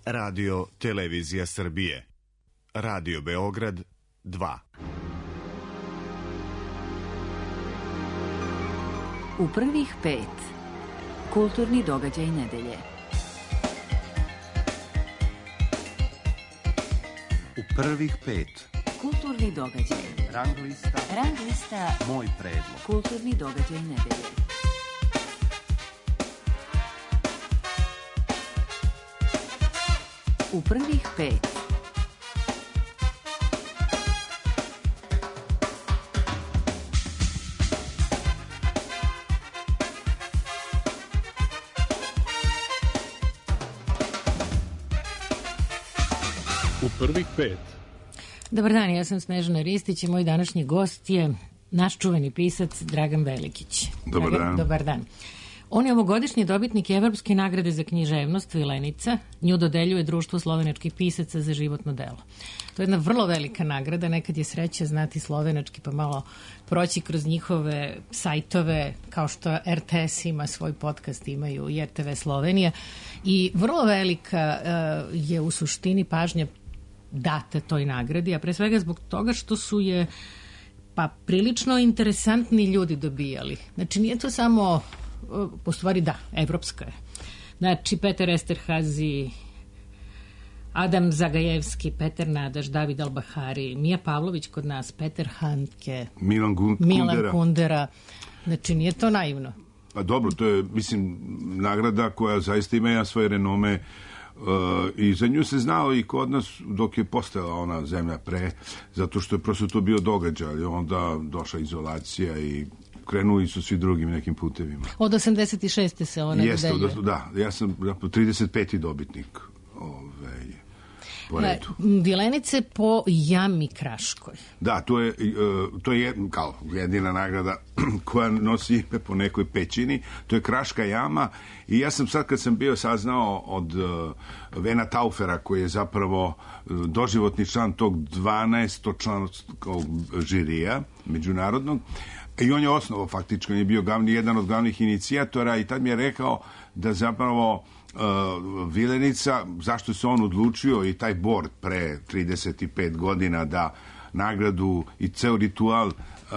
Radio Televizija Srbije. Radio Beograd 2. U prvih 5. Kulturni događaj nedelje. U prvih 5. Kulturni događaj. Rang lista. Moj predlog. Kulturni događaj nedelje. U prvih 5. U prvih 5. Dobar dan, ja sam Snežana Ristić i moj današnji gost je naš čuveni pisac Dragan Velikić. Dobar dan. On je ovogodišnji dobitnik Evropske nagrade za književnost Vilenica. Nju dodeljuje Društvo slovenačkih pisaca za životno delo. To je jedna vrlo velika nagrada, nekad je sreća znati slovenački pa malo proći kroz njihove sajtove, kao što RTS ima svoj podcast, imaju i RTV Slovenija. I vrlo velika je u suštini pažnja data toj nagradi, a pre svega zbog toga što su je prilično interesantni ljudi dobijali. Znači nije to samo, po stvari da, evropska je. Znači Petar Esterhazy, Adam Zagajevski, Petar Nadaš, David Albahari, Mija Pavlović kod nas, Petar Handke, Milan Kundera. Znači nije to naivno. Pa dobro, to je, mislim, nagrada koja zaista ima svoje renome i za nju se znao i kod nas dok je postojala ona zemlja pre, zato što je prosto to bio događaj, onda došla izolacija i krenuli su svi drugim nekim putevima. Od 86. se ona dodeljuje. Da, ja sam 35. dobitnik po redu. Vilenice po Jami Kraškoj. Da, to je kao jedina nagrada koja nosi ime po nekoj pećini. To je Kraška jama i ja sam sad kad sam bio saznao od Vena Taufera, koji je zapravo doživotni član tog 12-članskog žirija međunarodnog, i on je osnovao faktički, on je bio jedan od glavnih inicijatora i tad mi je rekao da zapravo Vilenica, zašto se on odlučio i taj bord pre 35 godina da nagradu i ceo ritual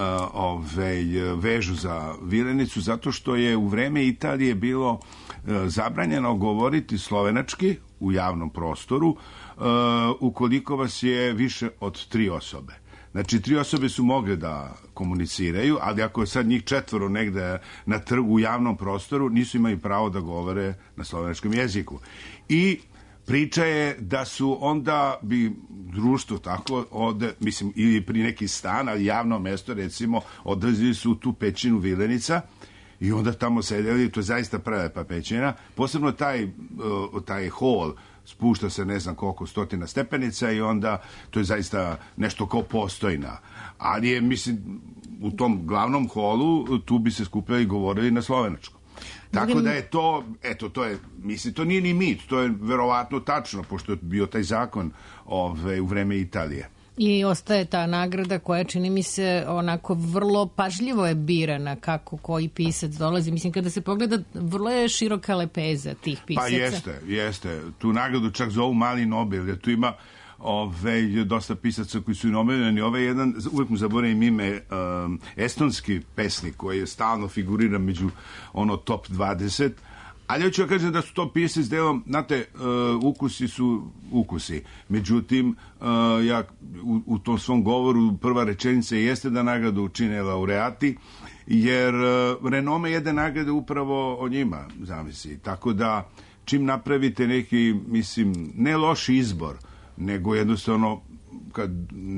vežu za Vilenicu, zato što je u vreme Italije bilo zabranjeno govoriti slovenački u javnom prostoru ukoliko vas je više od 3 osobe. Znači, 3 osobe su mogle da komuniciraju, ali ako je sad njih 4 negde na trgu u javnom prostoru, nisu imali pravo da govore na slovenačkom jeziku. I priča je da su onda bi društvo tako mislim, ili pri neki stan, ali javno mesto, recimo, odlazili su u tu pećinu Vilenica i onda tamo sedeli, to je zaista prelepa pećina, posebno taj hol, spušta se ne znam koliko stotina stepenica i onda to je zaista nešto kao postojna. Ali je, mislim, u tom glavnom holu tu bi se skupljali i govorili na slovenačkom. Tako da je to, eto, to je, mislim, to nije ni mit, to je verovatno tačno, pošto je bio taj zakon u vreme Italije. I ostaje ta nagrada koja, čini mi se, onako vrlo pažljivo je birana kako koji pisac dolazi. Mislim, kada se pogleda, vrlo je široka lepeza tih pisaca. Pa jeste. Tu nagradu čak zovu Mali Nobel, jer tu ima dosta pisaca koji su nominirani. Jedan, uvijek mu zaboravim ime, estonski pesnik koji je stalno figurira među top 20. Ali hoću da kažem da su to pisci s delom, znate, ukusi su ukusi. Međutim, ja u tom svom govoru prva rečenica jeste da nagradu čine laureati, jer renome jedne nagrade upravo o njima zavisi. Tako da, čim napravite neki, mislim, ne loš izbor, nego jednostavno kad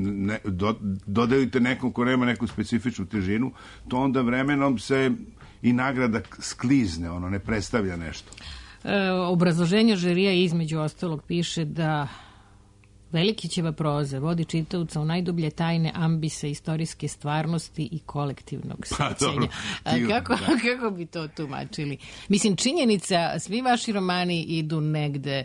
dodelite nekom ko nema neku specifičnu težinu, to onda vremenom se i nagrada sklizne, ne predstavlja nešto. Obrazloženje žirija između ostalog piše da Velikićeva proza vodi čitaoca u najdublje tajne ambise istorijske stvarnosti i kolektivnog sećanja. Kako bi to tumačili? Mislim, činjenica, svi vaši romani idu negde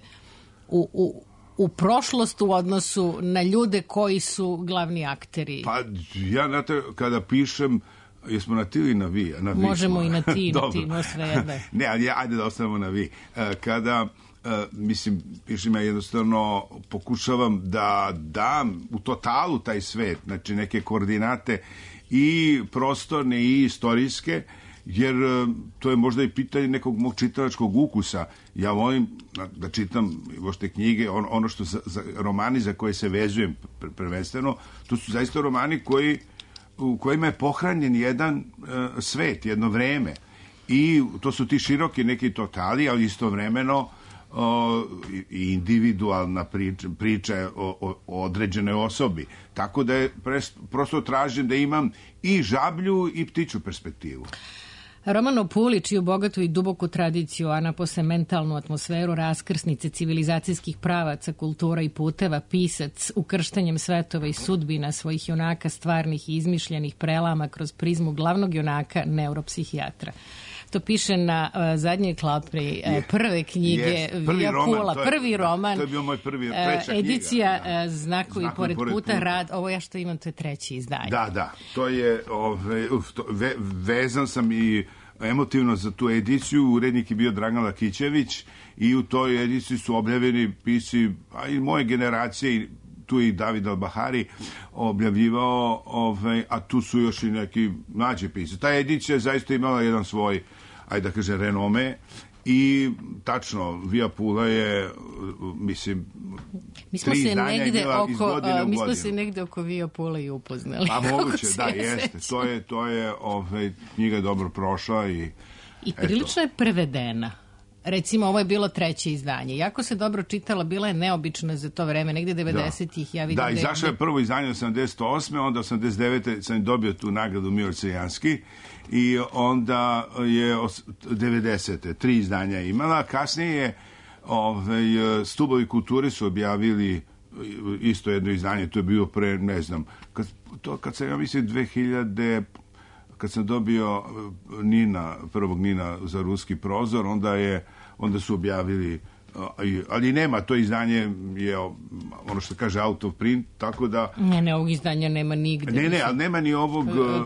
u prošlost u odnosu na ljude koji su glavni akteri. Pa ja, znate, kada pišem, jesmo na ti ili na vi? Možemo i na ti, no sve jedne. Ne, ali ajde da ostavimo na vi. Kada mislim, pišem ja jednostavno pokušavam da dam u totalu taj svet, znači neke koordinate i prostorne i istorijske, jer to je možda i pitanje nekog mog čitalačkog ukusa. Ja volim da čitam uopšte knjige, ono što romani za koje se vezujem prvenstveno, to su zaista romani u kojima je pohranjen jedan svet, jedno vreme. I to su ti široki neki totali, ali istovremeno i individualna priča o određenoj osobi. Tako da je prosto tražim da imam i žablju i ptiču perspektivu. Roman o Puli, čiju bogatu i duboku tradiciju, a napose mentalnu atmosferu raskrsnice civilizacijskih pravaca, kultura i puteva, pisac ukrštanjem svetova i sudbina svojih junaka stvarnih i izmišljenih prelama kroz prizmu glavnog junaka, neuropsihijatra. To piše na zadnjoj klapi prve knjige Vija Pula, prvi roman. To je bio moj treća knjiga. Edicija Znakovi pored puta, rad, ovo ja što imam, to je treće izdanje. Da, to je, vezan sam i emotivno za tu ediciju, urednik je bio Dragan Lakićević i u toj ediciji su objavljeni pisci, a i moje generacije, tu i David Al-Bahari objavljivao, a tu su još i neki mlađi pisci. Ta edicija je zaista imala jedan svoj, ajde da kažem, renome i tačno, Vija Pula je, mislim, tri izdanja imala iz godine u godinu. Mi smo se negde oko Vija Pula i upoznali. A moguće, da, jeste. To je knjiga dobro prošla i prilično je prevedena. Recimo, ovo je bilo treće izdanje. Jako se dobro čitala, bila je neobična za to vreme, negde 90-ih. Ja vidim izašlo je prvo izdanje 88. Onda 89. sam dobio tu nagradu Miloš Crjanski i onda je 90. 3 izdanja imala. Kasnije je Stubovi kulture su objavili isto jedno izdanje, to je bilo pre, ne znam, kad sam, ja mislim, 2000... kad sam dobio prvog Nina za ruski prozor, onda su objavili, ali nema, to izdanje je ono što kaže out of print, tako da... Ne, ovog izdanja nema nigde. Ne, ali nema ni ovog...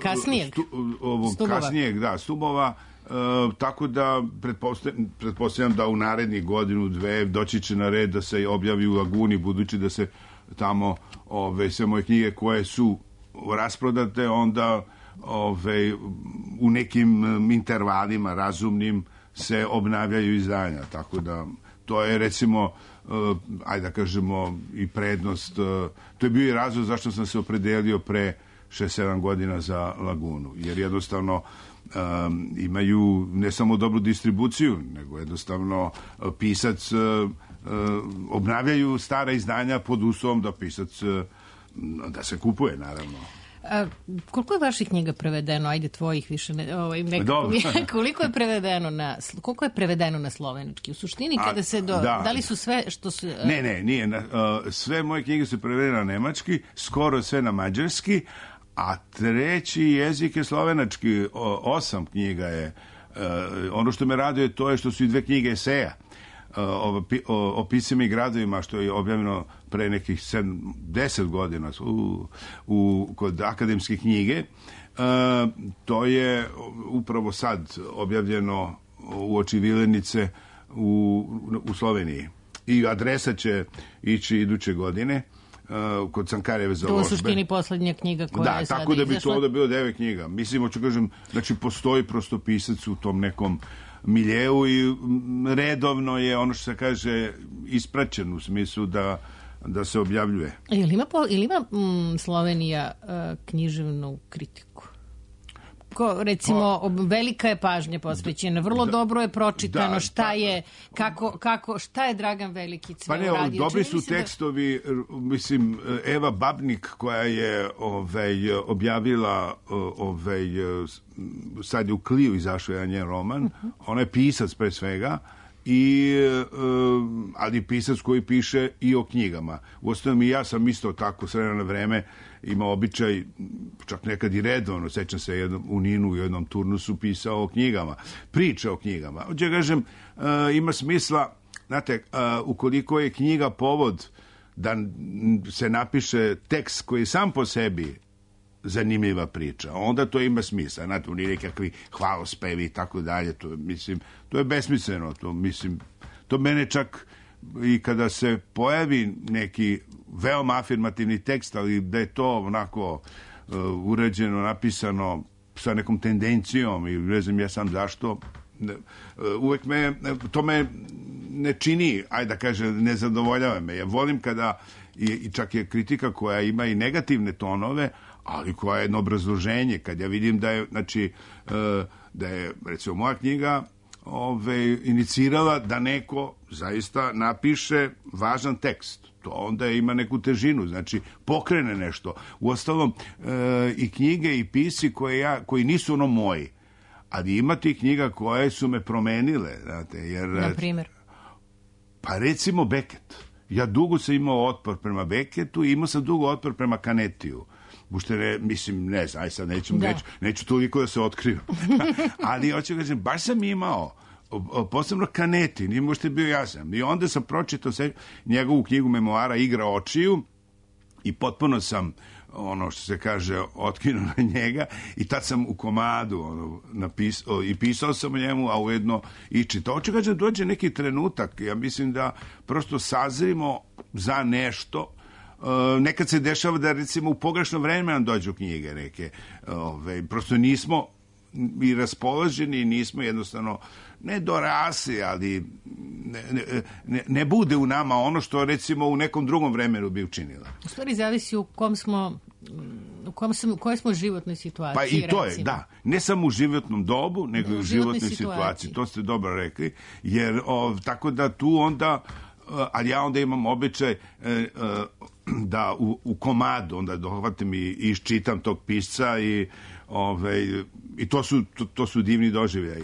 Kasnijeg, Stubova, tako da pretpostavljam da u narednih godinu, dve doći će na red da se objavi u Laguni, budući da se tamo sve moje knjige koje su rasprodate, onda u nekim intervalima razumnim se obnavljaju izdanja, tako da to je, recimo, ajde da kažemo, i prednost. To je bio i razlog zašto sam se opredelio pre 6-7 godina za Lagunu, jer jednostavno imaju ne samo dobru distribuciju, nego jednostavno pisac obnavljaju stara izdanja pod uslovom da pisac da se kupuje, naravno. Koliko je vaših knjiga prevedeno? Ajde, tvojih više koliko je prevedeno na slovenački? U suštini, kada se da li su sve što su... Ne, nije. Sve moje knjige su prevedene na nemački, skoro sve na mađarski, a treći jezik je slovenački. 8 knjiga je. Ono što me raduje to je što su i 2 knjige eseja o pisima i gradovima, što je objavljeno pre nekih 10 godina kod akademske knjige. To je upravo sad objavljeno uoči Vilenice u Sloveniji. I adresa će ići iduće godine kod Cankareve založbe. To u suštini poslednja knjiga koja je sada izašla. Da, tako da bi to ovdje bilo 9 knjiga. Mislim, hoću kažem, znači postoji prosto pisac u tom nekom miljeu i redovno je, ono što se kaže, ispraćen u smislu da se objavljuje. Ili ima Slovenija književnu kritiku? Recimo, velika je pažnja posvećena, vrlo dobro je pročitano, šta je Dragan Velikić sve uradio. Pa ne, dobri su tekstovi, mislim, Eva Babnik koja je objavila sad je u Kliju izašao jedan njen roman, ona je pisac pre svega, ali pisac koji piše i o knjigama. Uostalom i ja sam isto tako s vremena na vreme imao običaj, čak nekad i redovno, sećam se u Ninu u jednom turnusu pisao o knjigama, priče o knjigama. Hoće kažem, ima smisla, znate, ukoliko je knjiga povod da se napiše tekst koji sam po sebi zanimljiva priča, onda to ima smisla. Znate, u nije nekakvi hvalospevi i tako dalje, to je besmisleno, To mene čak i kada se pojavi neki veoma afirmativni tekst, ali da je to onako uređeno, napisano sa nekom tendencijom i ne znam ja sam zašto, uvek to me ne čini, ajde da kažem, ne zadovoljava me. Ja volim kada i čak je kritika koja ima i negativne tonove, ali koja je jedno obrazloženje. Kad ja vidim da je, znači, da je recimo moja knjiga inicirala da neko zaista napiše važan tekst. To onda ima neku težinu, znači pokrene nešto. Uostalom, i knjige i pisci koji nisu ono moji, ali ima tih knjiga koje su me promenile. Znate, jer, na primjer? Pa recimo Beckett. Ja dugo sam imao otpor prema Beckettu i imao sam dugo otpor prema Canetiju. Mislim, ne znam, sad neću toliko da se otkrivam. Ali, hoću kažem, baš sam imao, posebno Canetti, nije možete bio jasan. I onda sam pročitao njegovu knjigu memoara Igra očiju i potpuno sam, ono što se kaže, otkinuo na njega i tad sam u komadu napisao i pisao sam o njemu, a ujedno i čitao. Hoću kažem, dođe neki trenutak, ja mislim da prosto sazrimo za nešto. Nekad se dešava da recimo u pogrešno vreme nam dođu knjige neke. Prosto nismo i raspoloženi, nismo jednostavno ne dorasli, ali ne bude u nama ono što recimo u nekom drugom vremenu bi učinila. U stvari zavisi u kojoj smo životnoj situaciji. Pa i to je, da. Ne samo u životnom dobu, nego i u životnoj situaciji. To ste dobro rekli. Jer tako da tu onda, ali ja onda imam običaj da u komadu onda dohvatim i iščitam tog pisca i to su divni doživljaji.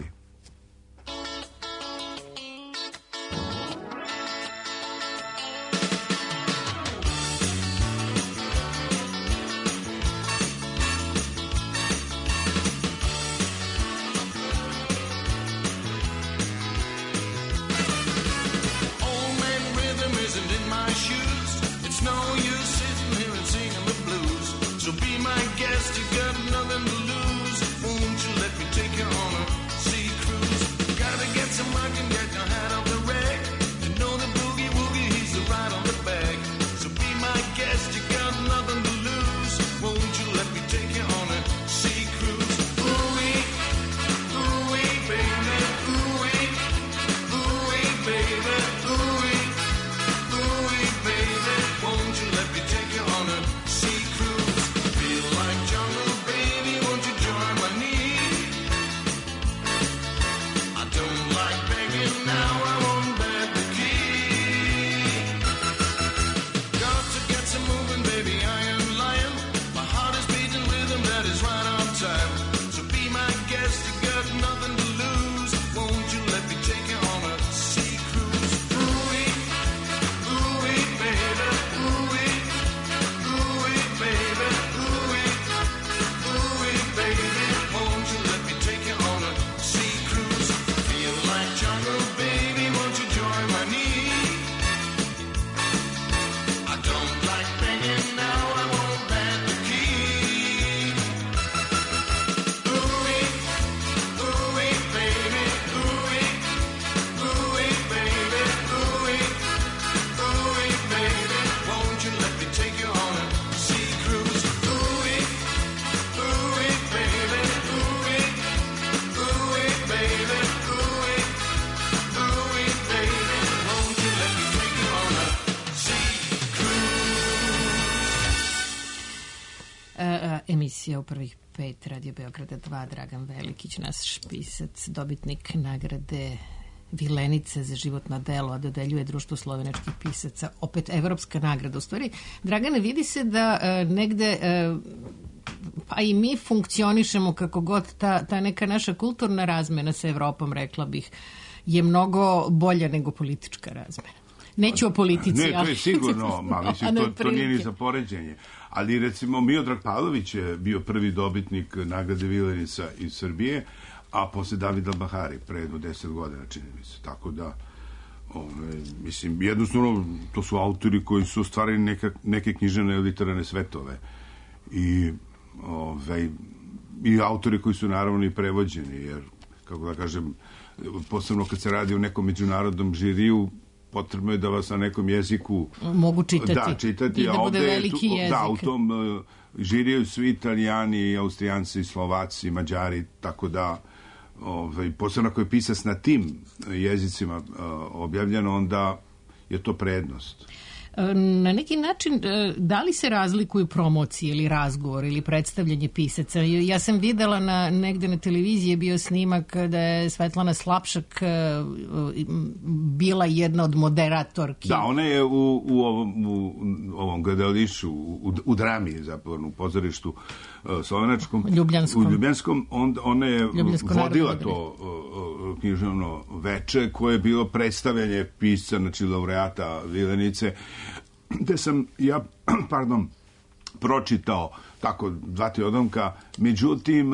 Emisija u prvih 5 Radio Beograda 2, Dragan Velikić, naš pisac, dobitnik nagrade Vilenice za životno delo, a dodeljuje Društvo slovenačkih pisaca, opet evropska nagrada. U stvari, Dragane, vidi se da negde pa i mi funkcionišemo kako god ta neka naša kulturna razmena sa Evropom, rekla bih, je mnogo bolja nego politička razmena. Neću o politici. Ne, to je sigurno, to nije ni za poređenje. Ali recimo Miodrag Pavlović je bio prvi dobitnik nagrade Vilenica iz Srbije, a posle Davida Bahari, pre jedno 10 godina, čini mi se. Tako da, mislim, jednostavno, to su autori koji su ostvarili neke književne i literarne svetove. I autori koji su naravno i prevođeni, jer, kako da kažem, posebno kad se radi o nekom međunarodnom žiriju, potrebno je da vas na nekom jeziku mogu čitati. Da, čitati. I da bude veliki jezik. Da, u tom žiriju svi Italijani, Austrijanci, Slovaci, Mađari, tako da posebno ako je pisac na tim jezicima objavljeno, onda je to prednost. Na neki način, da li se razlikuju promocije ili razgovor ili predstavljanje pisaca? Ja sam videla negde na televiziji je bio snimak da je Svetlana Slapšak bila jedna od moderatorki. Da, ona je u ovom gledalištu, u drami zapravo, u pozorištu slovenačkom. Ljubljanskom. Ona je vodila to književno veče koje je bilo predstavljanje pisca, znači laureata Vilenice, gde sam ja, pročitao tako 2-3 odlomka, međutim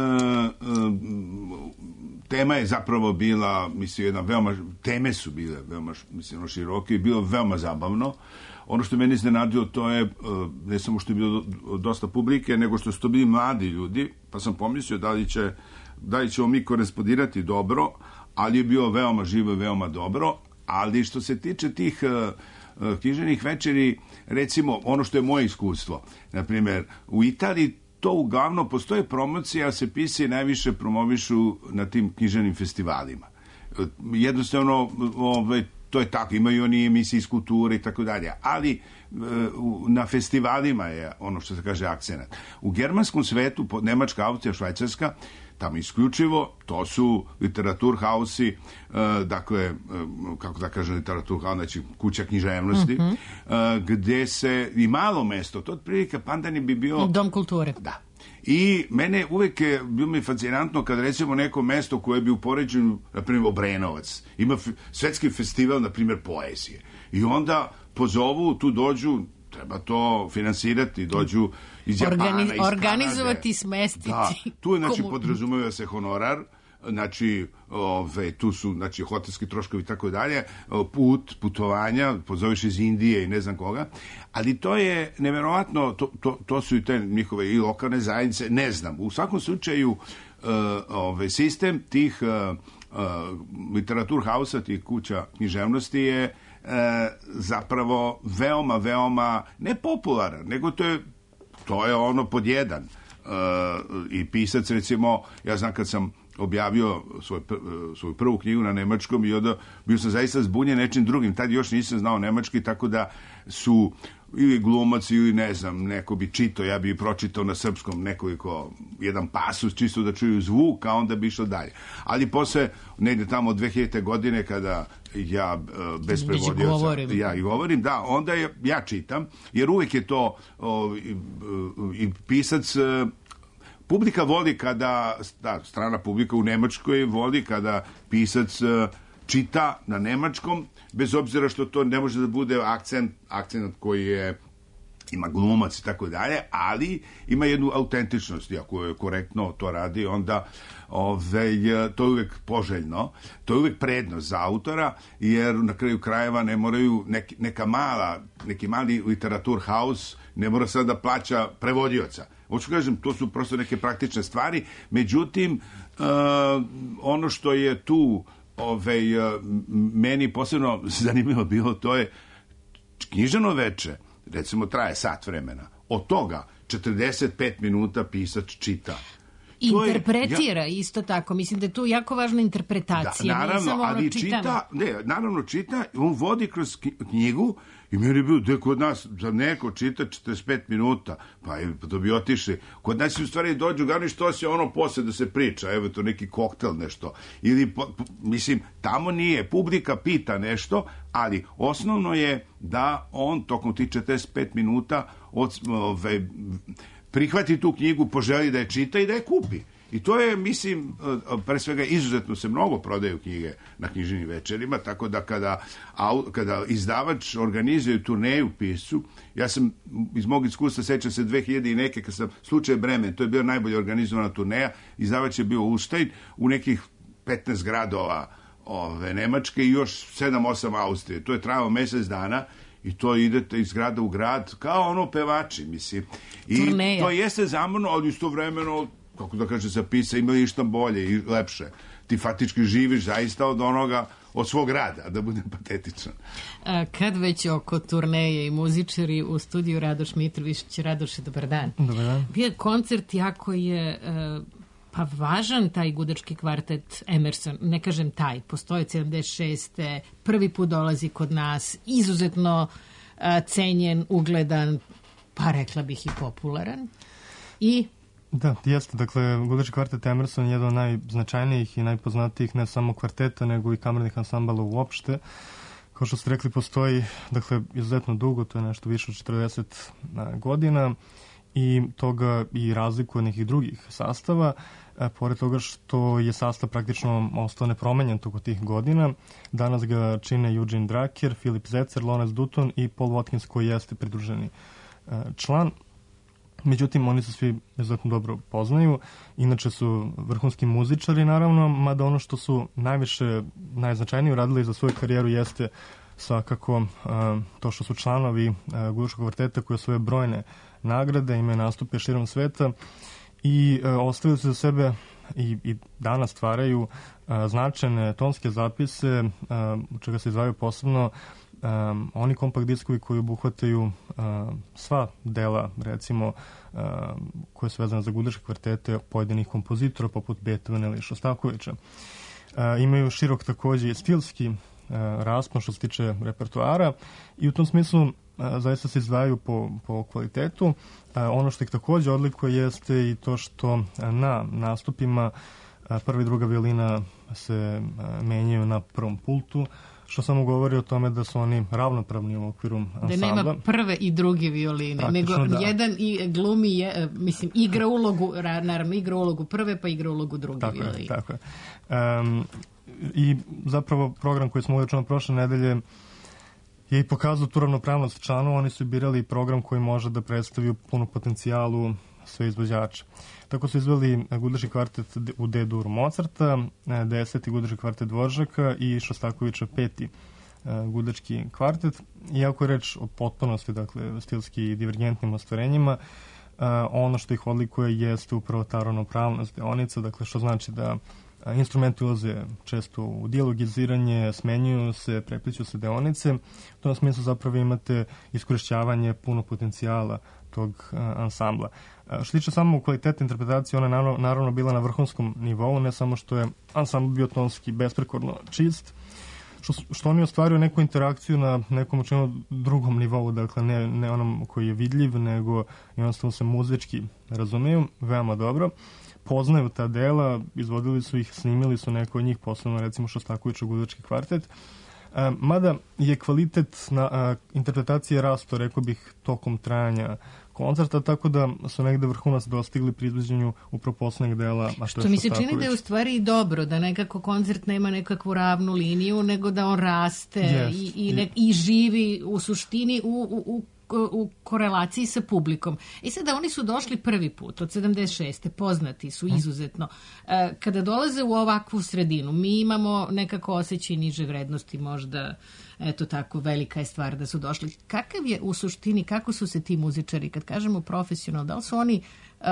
tema je zapravo bila, mislim, teme su bile veoma, mislim, široke i bilo veoma zabavno. Ono što meni iznenadilo, to je ne samo što je bilo dosta publike, nego što su to bili mladi ljudi, pa sam pomislio da li ćemo mi korespondirati dobro, ali je bilo veoma živo i veoma dobro. Ali što se tiče tih književnih večeri, recimo ono što je moje iskustvo, na primjer u Italiji to uglavnom postoje promocije, a se pisci najviše promovišu na tim književnim festivalima. Jednostavno to je tako, imaju oni emisije iz kulture i tako dalje, ali na festivalima je ono što se kaže akcenat. U germanskom svetu, Nemačka, Austrija, Švajcarska, tamo isključivo, to su literaturhausi, dakle, kako da kažem literaturhaus, znači kuća književnosti, gde se, i malo mesto, to otprilike Pandani bi bio... Dom kulture. Da. I mene uvek je bilo mi fascinantno kad recimo neko mesto koje bi u poređenju, na primjer Obrenovac, ima svetski festival, na primjer, poezije. I onda pozovu, tu dođu, treba to finansirati, dođu iz Japana, iz Kanade. Organizovati, smestiti. Da, tu je, znači, podrazumeva se honorar, znači, tu su, znači, hotelski troškovi i tako dalje, putovanja, pozoveš iz Indije i ne znam koga, ali to je neverovatno, to su i te njihove i lokalne zajednice, ne znam, u svakom slučaju sistem tih literaturhausa, tih kuća književnosti je zapravo veoma, veoma nepopularan, nego to je ono pod jedan. I pisac, recimo, ja znam kad sam objavio svoju prvu knjigu na nemačkom i onda bio sam zaista zbunjen nečim drugim. Tad još nisam znao nemački, tako da su ili glumac ili ne znam, neko bi čitao, ja bi pročitao na srpskom jedan pasus čisto da čuju zvuk, a onda bi išlo dalje. Ali posle, negde tamo od 2000. godine kada ja bez prevodioca ja i govorim, da, onda ja čitam, jer uvek je to i pisac. Publika voli kada, strana publika u Nemačkoj voli kada pisac čita na nemačkom, bez obzira što to ne može da bude akcent koji ima glumac i tako dalje, ali ima jednu autentičnost, ako je korektno to radi, onda to je uvek poželjno, to je uvek prednost za autora, jer na kraju krajeva ne moraju neki mali literaturhaus ne mora sad da plaća prevodioca. Hoću kažem, to su prosto neke praktične stvari, međutim, ono što je tu meni posebno zanimljivo bilo, to je književno veče, recimo traje sat vremena, od toga 45 minuta pisac čita. Interpretira isto tako, mislim da je tu jako važna interpretacija. Da, naravno, ali čita, on vodi kroz knjigu i meni je bilo, gde kod nas za neko čita 45 minuta, pa to bi otišli. Kod nas u stvari dođu, gani što se ono posle da se priča, evo to neki koktel nešto, ili, mislim, tamo nije, publika pita nešto, ali osnovno je da on tokom tih 45 minuta prihvati tu knjigu, poželi da je čita i da je kupi. I to je, mislim, pre svega izuzetno se mnogo prodaju knjige na književnim večerima, tako da kada izdavač organizuje turneju piscu, ja sam iz mog iskustva sećam se 2000 i neke, kad sam slučaj Bremen, to je bila najbolje organizovana turneja, izdavač je bio Uštajn u nekih 15 gradova Nemačke i još 7-8 Austrije. To je trajalo mesec dana i to idete iz grada u grad kao ono pevači, mislim. I turneja. To jeste zamorno, ali istovremeno, kako da kaže, za pisa imali išta bolje i lepše. ti faktički živiš zaista od onoga, od svog rada, da budem patetičan. Kad već oko turneje i muzičari, u studiju Radoš Mitrović. Radoše, dobar dan. Dobar dan. Bio je koncert, jako je pa važan taj gudački kvartet Emerson, ne kažem taj, postoji 76. Prvi put dolazi kod nas, izuzetno cenjen, ugledan, pa rekla bih i popularan. I da, jeste. Dakle, gudački kvartet Emerson je jedan od najznačajnijih i najpoznatijih ne samo kvarteta, nego i kamernih ansambala uopšte. Kao što ste rekli, postoji, dakle, izuzetno dugo, to je nešto više od 40 godina i toga i razliku od nekih drugih sastava. Pored toga što je sastav praktično ostao nepromenjen toko tih godina, danas ga čine Eugene Dracker, Philip Zetzer, Lawrence Dutton i Paul Watkins, koji jeste pridruženi član. Međutim, oni se svi izuzetno dobro poznaju. Inače su vrhunski muzičari, naravno, mada ono što su najznačajnije uradili za svoju karijeru jeste svakako to što su članovi gudačkog kvarteta koji osvoje brojne nagrade, imaju nastupe širom sveta i ostavili su za sebe i danas stvaraju značajne tonske zapise, u čega se izdvajaju posebno oni kompakt diskovi koji obuhvataju sva dela, recimo, koje su vezane za gudačke kvartete pojedinih kompozitora, poput Beethovena ili Šostakovića. Imaju širok takođe stilski raspon što se tiče repertoara i u tom smislu zaista se izdvajaju po kvalitetu. Ono što ih takođe odlikuje jeste i to što na nastupima prva i druga violina se menjaju na prvom pultu, što samo govori o tome da su oni ravnopravni u okviru ansambla. Da nema prve i druge violine, nego jedan i glumi, igra ulogu, naravno igra ulogu prve, pa igra ulogu druge violine. Tako je. I zapravo program koji smo uvečeno prošle nedelje je i pokazao tu ravnopravnost članova. Oni su birali program koji može da predstavi punu potencijalu sve izvođače. Tako su izveli gudački kvartet u D-dur Mozarta, 10. gudački kvartet Dvoržaka i Šostakovića 5. gudački kvartet. Iako je reč o potpunosti, dakle, stilski i divergentnim ostvarenjima, ono što ih odlikuje jeste upravo ta ravnopravnost deonica, dakle, što znači da instrumenti ulaze često u dijalogiziranje, smenjuju se, prepliću se deonice. U tom smislu zapravo imate iskorišćavanje puno potencijala tog ansambla. Što tiče samo kvaliteta interpretacije, ona je naravno bila na vrhunskom nivou, ne samo što je ansambl bio tonski besprekorno čist, što oni ostvaruju neku interakciju na nekom učinu drugom nivou, dakle ne onom koji je vidljiv, nego jednostavno se muzički razumiju veoma dobro, poznaju ta dela, izvodili su ih, snimili su neko od njih, posebno recimo Šostakovićev gudački kvartet. Mada je kvalitet interpretacije rasto, rekao bih, tokom trajanja koncerta, tako da su negde vrhunac dostigli pri izvođenju upravo poslednjeg dela. Što mi se čini da je u stvari i dobro, da nekako koncert nema nekakvu ravnu liniju, nego da on raste i živi u suštini u korelaciji sa publikom. I sada oni su došli prvi put od 76. Poznati su izuzetno. Kada dolaze u ovakvu sredinu, mi imamo nekako osjećaj niže vrednosti, možda, eto tako, velika je stvar da su došli. Kakav je u suštini, kako su se ti muzičari, kad kažemo profesionalno, da li su oni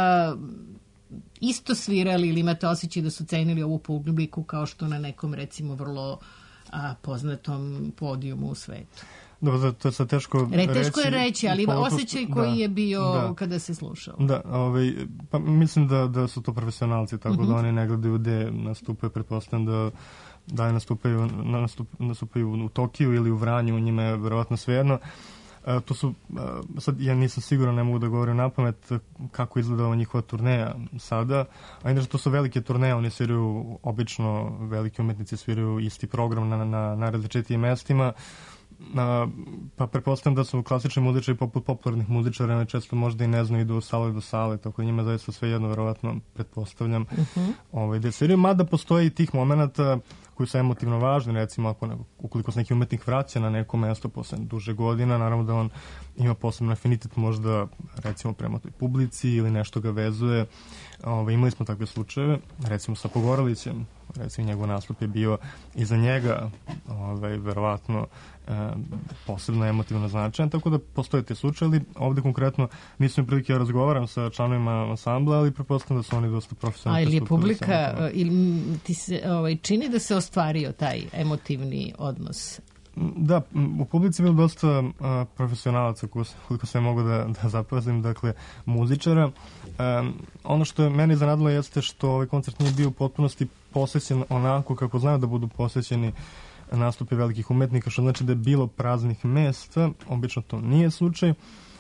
isto svirali ili imate osjećaj da su cenili ovu publiku kao što na nekom, recimo, vrlo poznatom podijumu u svetu? Dobro, to je sad teško reći. Teško je reći, ali ima osjećaj koji je bio kada se slušao. Da, pa mislim da su to profesionalci, tako da oni ne gledaju gde nastupaju, pretpostavljam da nastupaju u Tokiju ili u Vranju, njima je verovatno svejedno. To su, sad ja nisam siguran, ne mogu da govorim napamet kako izgleda ova njihova turneja sada, a inače to su velike turneje, oni sviraju, obično veliki umetnici sviraju isti program na različitijim mestima, pa pretpostavljam da su klasični muzičari poput popularnih muzičara, oni često možda i ne znaju, idu od sale do sale, tako da njima zaista sve jedno, verovatno, pretpostavljam, da sviraju, mada postoji i tih momenta koji koji su emotivno važni, recimo ukoliko se neki umetnik vraća na neko mesto posle duže godina, naravno da on ima posebno afinitet možda recimo prema toj publici ili nešto ga vezuje. Imali smo takve slučajeve, recimo sa Pogorelićem, recimo njegov nastup je bio i za njega verovatno posebno emotivno značajan, tako da postoje te slučaje. Ovde konkretno nisam prilike da razgovaram sa članovima ansambla, ali pretpostavljam da su oni dosta profesionalni. A ili je publika, ili ti se čini da se ostvario taj emotivni odnos? Da, u publici je bilo dosta profesionalaca, koliko se mogu da zapazim, dakle, muzičara. Ono što je meni zanadilo jeste što ovaj koncert nije bio u potpunosti posvećen onako kako znaju da budu posvećeni nastupi velikih umetnika, što znači da je bilo praznih mesta, obično to nije slučaj.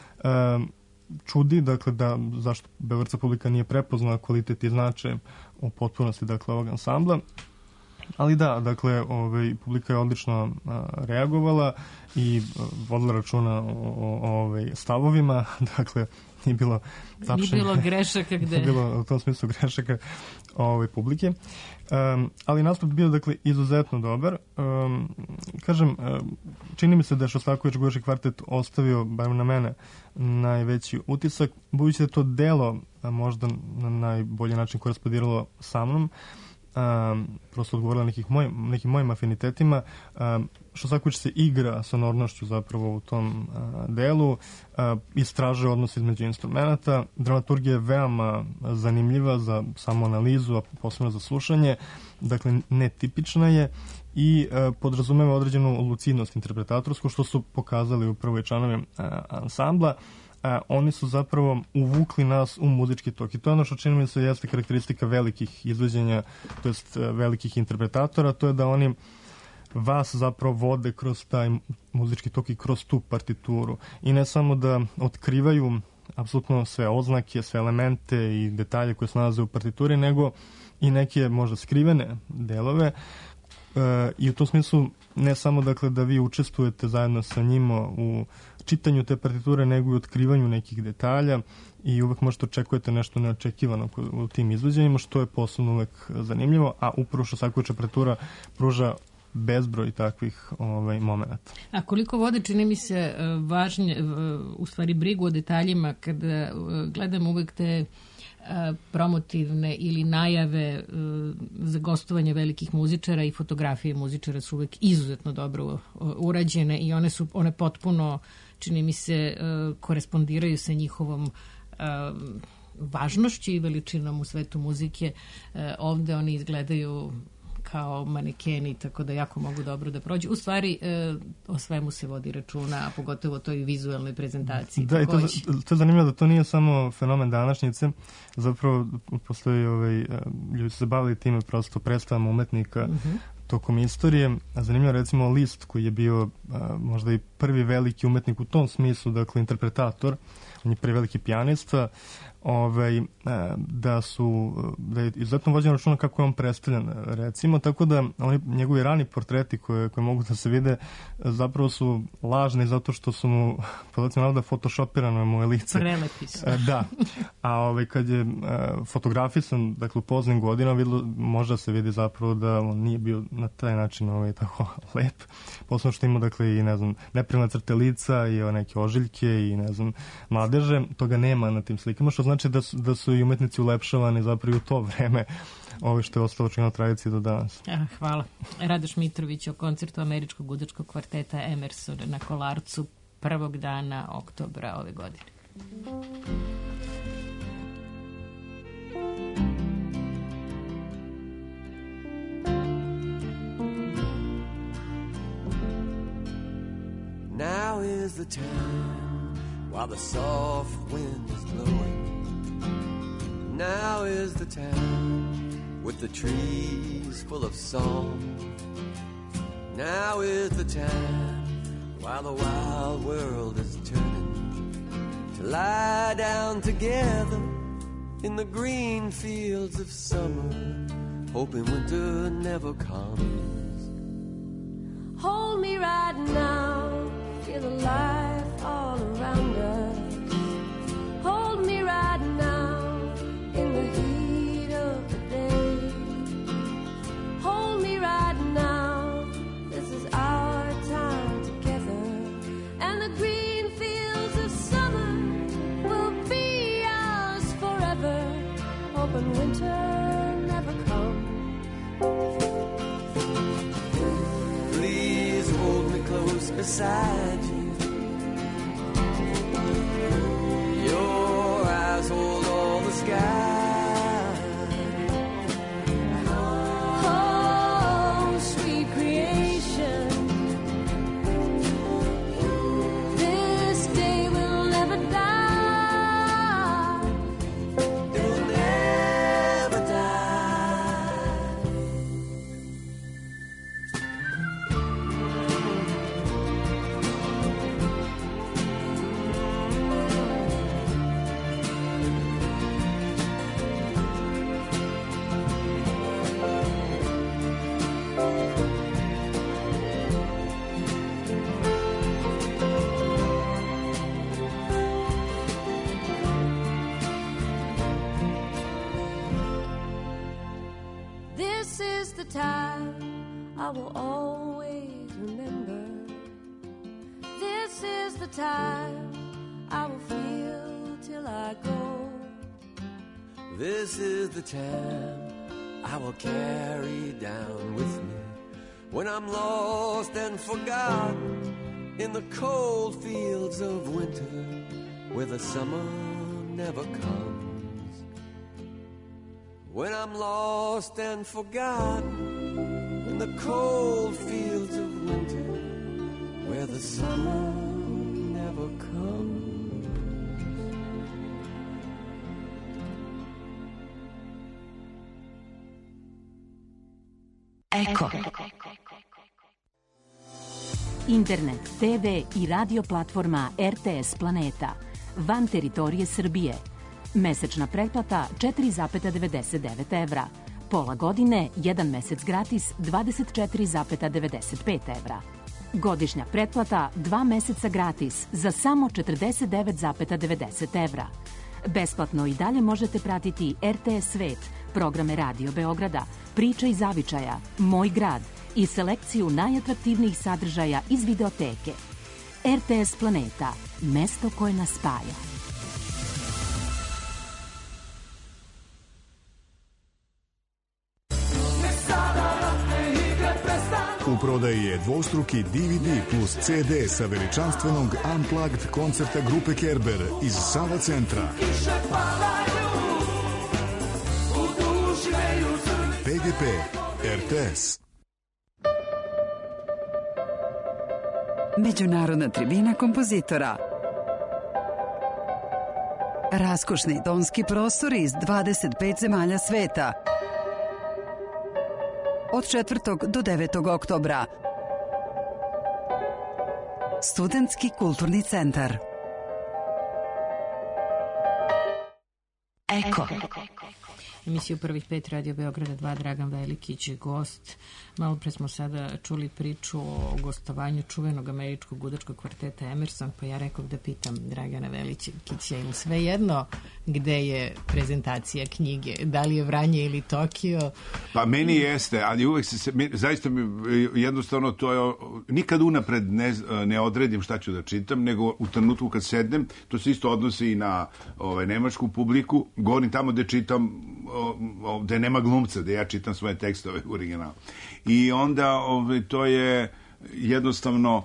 Čudi, dakle, da zašto beogradska publika nije prepoznala kvalitet i značaj u potpunosti, dakle, ovog ansambla. Ali da, dakle, publika je odlično reagovala i vodila računa o stavovima, dakle, nije bilo tapšenja. Nije bilo grešaka gde? Nije bilo u tom smislu grešaka publike. Ali nastup bio, dakle, izuzetno dobar. Kažem, čini mi se da je Šostaković Gujoški kvartet ostavio, bar na mene, najveći utisak, budući da je to delo možda na najbolji način korespondiralo sa mnom, prosto odgovorila nekim mojim afinitetima. Šostaković se igra sonornošću zapravo u tom delu, istražuje odnos između instrumenta. Dramaturgija je veoma zanimljiva za samu analizu, a posebno za slušanje, dakle netipična je i podrazumeva određenu lucidnost interpretatorsku, što su pokazali upravo i članovi ansambla. Oni su zapravo uvukli nas u muzički tok i to je ono što čini mi se jeste karakteristika velikih izvođenja, to jest velikih interpretatora, to je da oni vas zapravo vode kroz taj muzički tok i kroz tu partituru i ne samo da otkrivaju apsolutno sve oznake, sve elemente i detalje koje se nalaze u partituri, nego i neke možda skrivene delove i u tom smislu ne samo dakle da vi učestvujete zajedno sa njima u čitanju te partiture, nego i otkrivanju nekih detalja i uvek možete očekujete nešto neočekivano u tim izvođenjima, što je posebno uvek zanimljivo, a upravo Šostakovićeva partitura pruža bezbroj takvih momenata. A koliko vode, čini mi se, u stvari brigu o detaljima kada gledam uvek te promotivne ili najave za gostovanje velikih muzičara i fotografije muzičara su uvek izuzetno dobro urađene i one potpuno, čini mi se, korespondiraju sa njihovom važnošću i veličinom u svetu muzike. Ovde oni izgledaju kao manekeni, tako da jako mogu dobro da prođu. U stvari, o svemu se vodi računa, a pogotovo toj vizualnoj prezentaciji. Da, i to je zanimljivo da to nije samo fenomen današnjice. Zapravo, postoji ljudi su se bavili time prosto predstavama umetnika tokom istorije. Zanimljivo recimo Liszt, koji je bio možda i prvi veliki umetnik u tom smislu, dakle interpretator, on je prvi veliki pijanista, da je izuzetno vođeno računa kako je on predstavljen, recimo, tako da njegovi rani portreti koje mogu da se vide zapravo su lažni zato što su mu, podacima navoda, photoshopirano mu je lice. Prelepi su. Da, a kad je fotografisan, dakle u poznim godinama, možda se vidi zapravo da on nije bio na taj način tako lep, posebno što ima, dakle, i neprilne crte lica i neke ožiljke i mladeže, toga nema na tim slikama, što znači da su i umetnici ulepšavani zapravo u to vreme, što je ostalo činjeno tradicije do danas. Hvala. Radoš Mitrović o koncertu američkog gudačkog kvarteta Emerson na Kolarcu 1. dana oktobra ove godine. Now is the time while the soft wind is blowing. Now is the time with the trees full of song. Now is the time while the wild world is turning to lie down together in the green fields of summer, hoping winter never comes. Hold me right now, feel the life all around us. Hold me right now in the heat of the day. Hold me right now. I will always remember. This is the time I will feel till I go. This is the time I will carry down with me when I'm lost and forgotten in the cold fields of winter where the summer never comes. When I'm lost and forgotten in the cold fields of winter where the summer never comes. Eko. Internet, TV i radio platforma RTS Planeta. Van teritorije Srbije. Mesečna pretplata 4,99 evra. Pola godine, 1 mesec gratis 24,95 evra. Godišnja pretplata 2 meseca gratis za samo 49,90 evra. Besplatno i dalje možete pratiti RTS Svet, programe Radio Beograda, Priča iz zavičaja, Moj grad i selekciju najatraktivnijih sadržaja iz videoteke. RTS Planeta, mesto koje nas spaja. U prodaji je dvostruki DVD plus CD sa veličanstvenog Unplugged koncerta grupe Kerber iz Sava centra. PGP RTS. Međunarodna tribina kompozitora. Raskošni tonski prostori iz 25 zemalja sveta. Od 4. do 9. oktobra. Studentski kulturni centar. Eko. Emisiju Prvih 5 Radio Beograda 2, Dragan Velikić je gost. Malo pre smo sada čuli priču o gostovanju čuvenog američkog gudačkog kvarteta Emerson, pa ja rekao da pitam Dragana Velikića im sve jedno gde je prezentacija knjige, da li je Vranje ili Tokio? Pa meni jeste, ali uvek zaista mi jednostavno to je, nikad unapred ne odredim šta ću da čitam, nego u trenutku kad sednem, to se isto odnosi i na nemačku publiku, govorim tamo gde čitam, gde nema glumca, gde ja čitam svoje tekstove u originalu. I onda to je jednostavno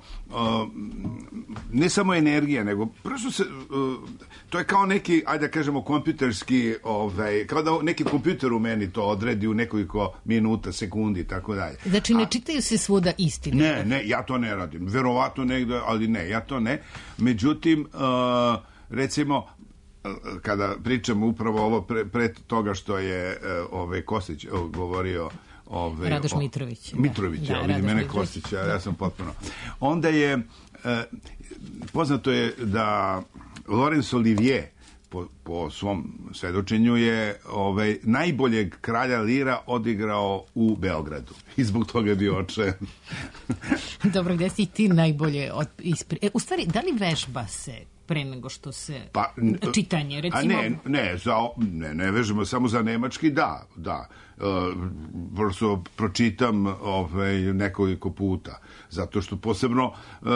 ne samo energija, nego prosto to je kao neki, ajde da kažemo, kompjuterski, kao da neki kompjuter u meni to odredi u nekoliko minuta, sekundi i tako dalje. Znači ne čitaju se svuda istine? Ne, ja to ne radim. Verovatno negde, ali ne, ja to ne. Međutim, recimo, kada pričamo upravo ovo pre toga što je Kostić govorio, Radoš Mitrović. Mitrović, ja vidim mene Kostića, ja sam potpuno. Onda je, poznato je da Laurence Olivier, po svom svedočenju, je najboljeg kralja lira odigrao u Beogradu. I zbog toga je bio očajan. Dobro, gde si ti najbolje u stvari, da li vežba se pre nego što se čitanje, recimo? Ne vežemo samo za nemački, da. Prosto pročitam nekoliko puta. Zato što posebno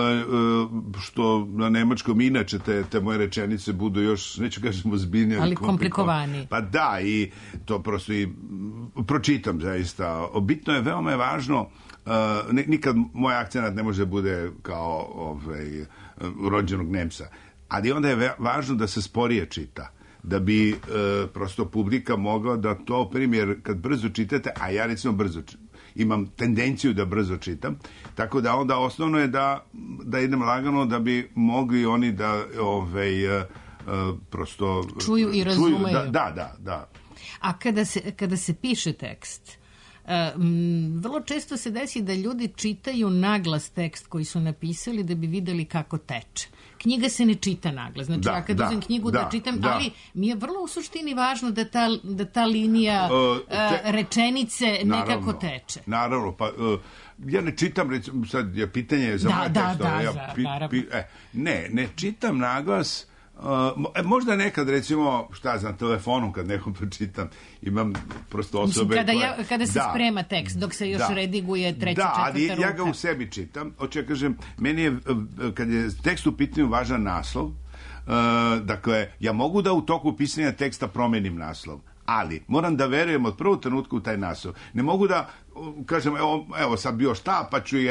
što na nemačkom inače te moje rečenice budu još, neću kažem ozbiljnije, ali komplikovani. Pa da, i to prosto i pročitam zaista. Bitno je, veoma je važno, nikad moj akcenat ne može bude kao rođenog Nemca. Ali onda je važno da se sporije čita, da bi prosto publika mogla da to primjer kad brzo čitate, a ja recimo brzo imam tendenciju da brzo čitam, tako da onda osnovno je da idem lagano da bi mogli oni da prosto čuju i razumeju. Da. A kada se piše tekst, vrlo često se desi da ljudi čitaju naglas tekst koji su napisali da bi videli kako teče. Knjiga se ne čita naglas. Znači, ja kad uzem knjigu da čitam, ali mi je vrlo u suštini važno da ta linija rečenice nekako teče. Naravno, pa ja ne čitam, recimo, sad je pitanje za moje tekstove. Naravno. Ne čitam naglas Možda nekad, recimo, šta znam, telefonom kad nekom pročitam, imam prosto osobe kada se sprema tekst, dok se još rediguje treća, četvrta ruka. Da, ali ja ga u sebi čitam. Hoće kažem, meni je, kad je tekst u pitanju, važan naslov. Dakle, ja mogu da u toku pisanja teksta promenim naslov, ali moram da verujem od prvog trenutka u taj naslov. Ne mogu da kažem, evo sad bio šta, pa ću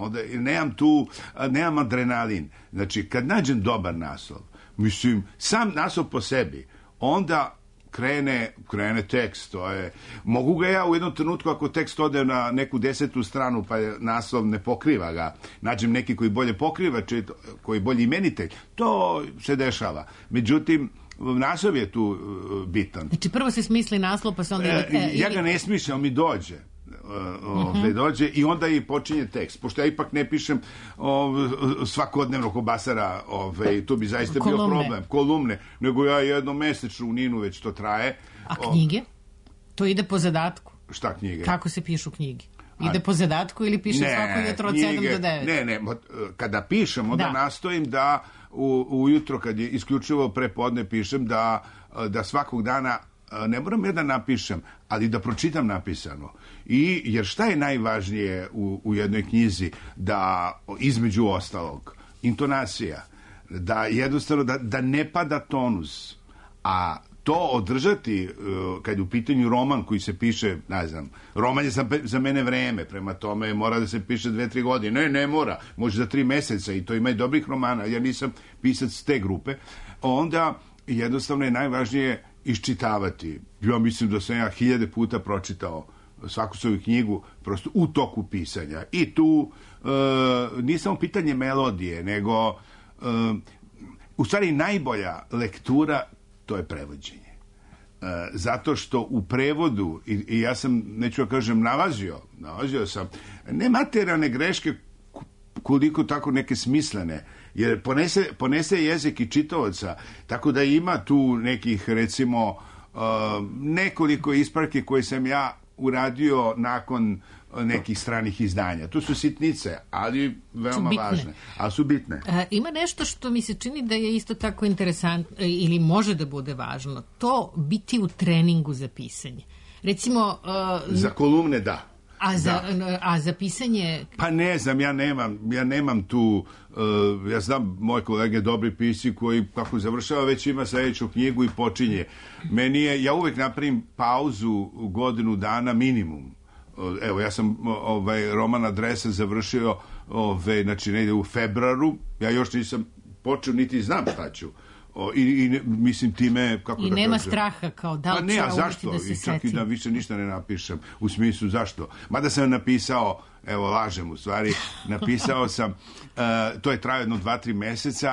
nemam adrenalin. Znači, kad nađem dobar naslov, mislim, sam naslov po sebi, onda krene tekst. Mogu ga ja u jednom trenutku, ako tekst ode na neku 10. stranu, pa naslov ne pokriva ga, nađem neki koji bolje pokriva, koji bolji imenitelj, to se dešava. Međutim, naslov je tu bitan. Znači, prvo se smisli naslov, pa se onda... Ja ga ne smišljam, on mi dođe. Dođe i onda i počinje tekst. Pošto ja ipak ne pišem svakodnevno ko Basara, tu bi zaista bio problem. Kolumne. Nego ja jednom mesečno u Ninu već to traje. A knjige? To ide po zadatku? Šta knjige? Kako se pišu knjige? Ide po zadatku ili piše svako jutro od 7 do 9? Ne. Kada pišem, onda nastojim da ujutro, kad je isključivo prepodne, pišem da svakog dana ne moram da napišem, ali da pročitam napisano. Jer šta je najvažnije u jednoj knjizi? Da, između ostalog, intonacija, da jednostavno da ne pada tonus, a to održati, kad je u pitanju roman koji se piše, ne znam, roman je za mene vreme, prema tome mora da se piše 2-3 godine. Ne mora, može za 3 meseca, i to ima i dobrih romana, ja nisam pisac te grupe. Onda jednostavno je najvažnije iščitavati. Ja mislim da sam ja 1000 puta pročitao svaku svoju knjigu prosto u toku pisanja. I tu nije samo pitanje melodije, nego u stvari najbolja lektura, to je prevođenje. Zato što u prevodu, i ja sam, neću da kažem, nalazio sam, ne materijalne greške, koliko tako neke smislene, jer ponese jezik i čitaoca, tako da ima tu nekih, recimo, nekoliko ispravke koje sam ja uradio nakon nekih stranih izdanja. To su sitnice, ali veoma važne. Ali su bitne. Ima nešto što mi se čini da je isto tako interesantno, ili može da bude važno, to biti u treningu za pisanje. Recimo... Za kolumne, da. A za pisanje... Pa ne znam, ja nemam tu... ja znam moje kolege dobri pisci koji, kako završava, već ima sledeću knjigu i počinje. Ja uvek napravim pauzu godinu dana minimum. Evo, ja sam roman Adresa završio znači negde u februaru. Ja još nisam počeo, niti znam šta ću. I mislim time, kako da kažem... I nema straha kao da li ću zašto? Da se setim. Čak i da više ništa ne napišem. U smislu zašto? Mada sam napisao, evo lažem u stvari, napisao sam, to je trajao jedno 2-3 meseca,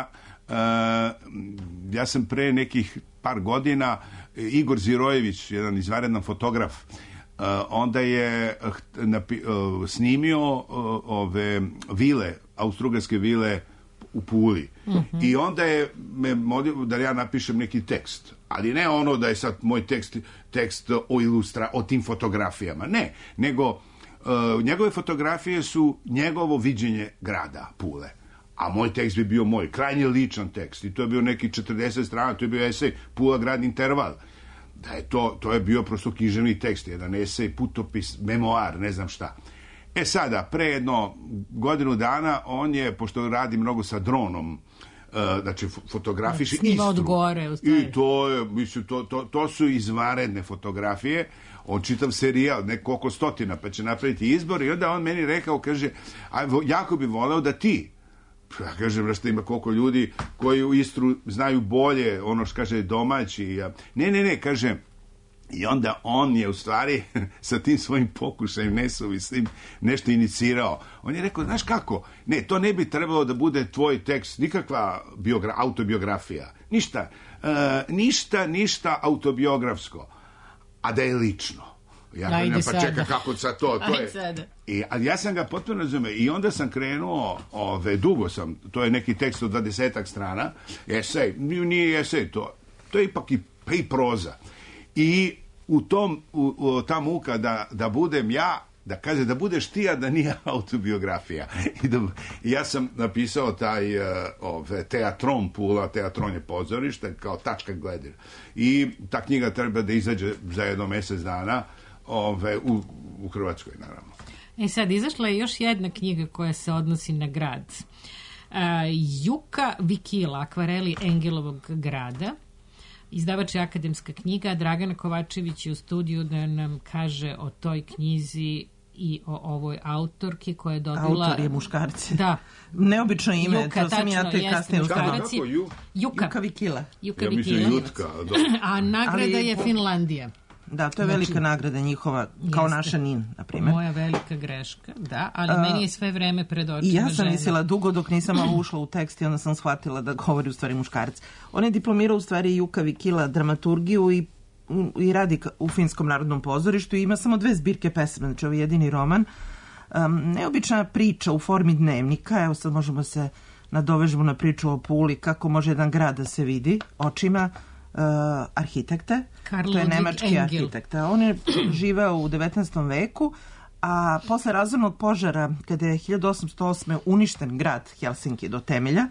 ja sam pre nekih par godina, Igor Zirojević, jedan izvanredan fotograf, onda je snimio ove vile, austrougarske vile u Puli. I onda je me molio da ja napišem neki tekst. Ali ne ono da je sad moj tekst o tim fotografijama. Ne, nego njegove fotografije su njegovo viđenje grada Pule. A moj tekst bi bio moj, krajnje ličan tekst. I to je bio neki 40 strana, to je bio esej Pula grad interval. Da je to je bio prosto književni tekst, jedan esej, putopis, memoar, ne znam šta. Sada, pre jedno godinu dana, on je, pošto radi mnogo sa dronom, znači fotografiše Istru. Snima od gore, u stvari. I to je, mislim, to su izvanredne fotografije. On čitav serijal, nekoliko stotina, pa će napraviti izbor. I onda on meni rekao, kaže, jako bi voleo da ti, ja kažem, što ima koliko ljudi koji u Istru znaju bolje, ono što kaže domaći. Ne, kaže, i onda on je u stvari sa tim svojim pokušajem nesuvislim nešto inicirao. On je rekao, znaš kako, ne, to ne bi trebalo da bude tvoj tekst, nikakva autobiografija, ništa autobiografsko, a da je lično. Pa čeka, kako sad to je. Ali ja sam ga potpuno razumeo i onda sam krenuo, dugo sam, to je neki tekst od 20 strana, esej, nije esej to je ipak i proza. I ta muka da budem ja da kaže da budeš ti, a da nije autobiografija. I ja sam napisao taj Teatron Pula, Teatron je pozorište, kao tačka gledišta. I ta knjiga treba da izađe za jedno mesec dana u Hrvatskoj, naravno. Sad, izašla je još jedna knjiga koja se odnosi na grad. Juka Vikila, akvareli Engelovog grada. Izdavač je Akademska knjiga. Dragana Kovačević je u studiju da nam kaže o toj knjizi i o ovoj autorki koja je dobila... Autor je muškarci. Da. Neobično ime, Juka, to sam ja to i kasnije ustavila. Juka Vikila. Ja mislim Jutka. A nagrada je Finlandija. Da, to je velika nagrada njihova, kao naša NIN, na primjer. Moja velika greška, da, ali meni je sve vreme pred očima žena. I ja sam mislila dugo dok nisam malo ušla u tekst i onda sam shvatila da govori u stvari muškarac. On je diplomirao u stvari Juka Vikila dramaturgiju i radi u Finskom narodnom pozorištu i ima samo 2 zbirke pesama, znači ovo je jedini roman. Neobična priča u formi dnevnika, evo sad možemo se nadovežemo na priču o Puli, kako može jedan grad da se vidi očima arhitekte, to je nemački arhitekta. On je živeo u 19. veku, a posle razornog požara, kada je 1808. uništen grad Helsinki do temelja,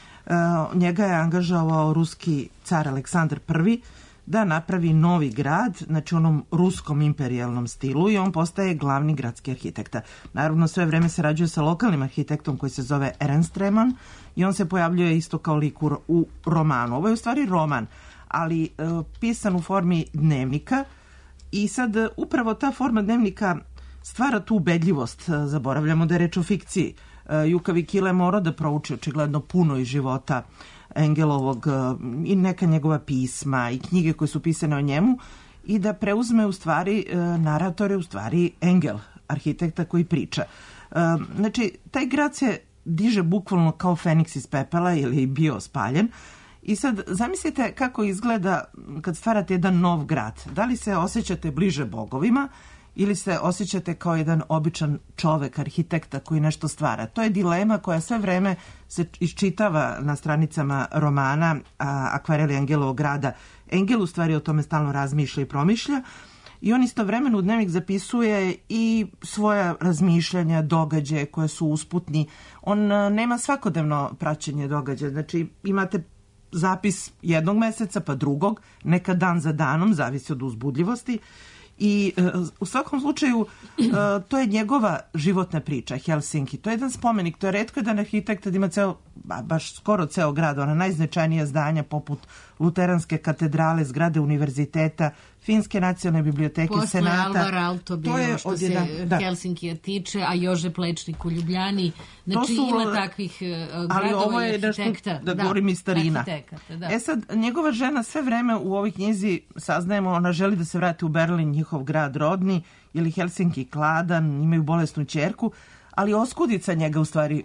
njega je angažovao ruski car Aleksandar I da napravi novi grad, znači onom ruskom imperijalnom stilu, i on postaje glavni gradski arhitekta. Naravno, sve vreme se rađuje sa lokalnim arhitektom koji se zove Ernst Reman i on se pojavljuje isto kao lik u romanu. Ovo je u stvari roman, ali pisan u formi dnevnika i sad upravo ta forma dnevnika stvara tu ubedljivost. Zaboravljamo da je reč o fikciji. Juka Vikila je morao da prouči očigledno puno iz života Engelovog i neka njegova pisma i knjige koje su pisane o njemu i da preuzme u stvari naratore, u stvari Engel, arhitekta koji priča. Znači, taj grad se diže bukvalno kao Feniks iz pepela ili bio spaljen. I sad, zamislite kako izgleda kad stvarate jedan nov grad. Da li se osjećate bliže bogovima ili se osjećate kao jedan običan čovek, arhitekta koji nešto stvara. To je dilema koja sve vreme se iščitava na stranicama romana Akvareli Engelovog grada. Engel u stvari o tome stalno razmišlja i promišlja i on istovremeno u dnevnik zapisuje i svoja razmišljanja, događaje koje su usputni. On nema svakodnevno praćenje događaja. Znači imate zapis jednog meseca pa drugog, nekad dan za danom, zavisi od uzbudljivosti. I u svakom slučaju to je njegova životna priča, Helsinki. To je jedan spomenik, to je retko jedan arhitekt da ima baš skoro ceo grad, ona najznačajnija zdanja poput Luteranske katedrale, zgrade univerziteta, Finske nacionalne biblioteke, Senata. Posle Alvar Aalto bio što se Helsinkija tiče, a Jože Plečnik u Ljubljani. Znači ima takvih gradova i arhitekta. Da govorim iz starina. Da. Sad, njegova žena sve vreme u ovoj knjizi saznajemo, ona želi da se vrati u Berlin, njihov grad rodni, ili Helsinki kladan, imaju bolesnu ćerku, ali oskudica njega u stvari,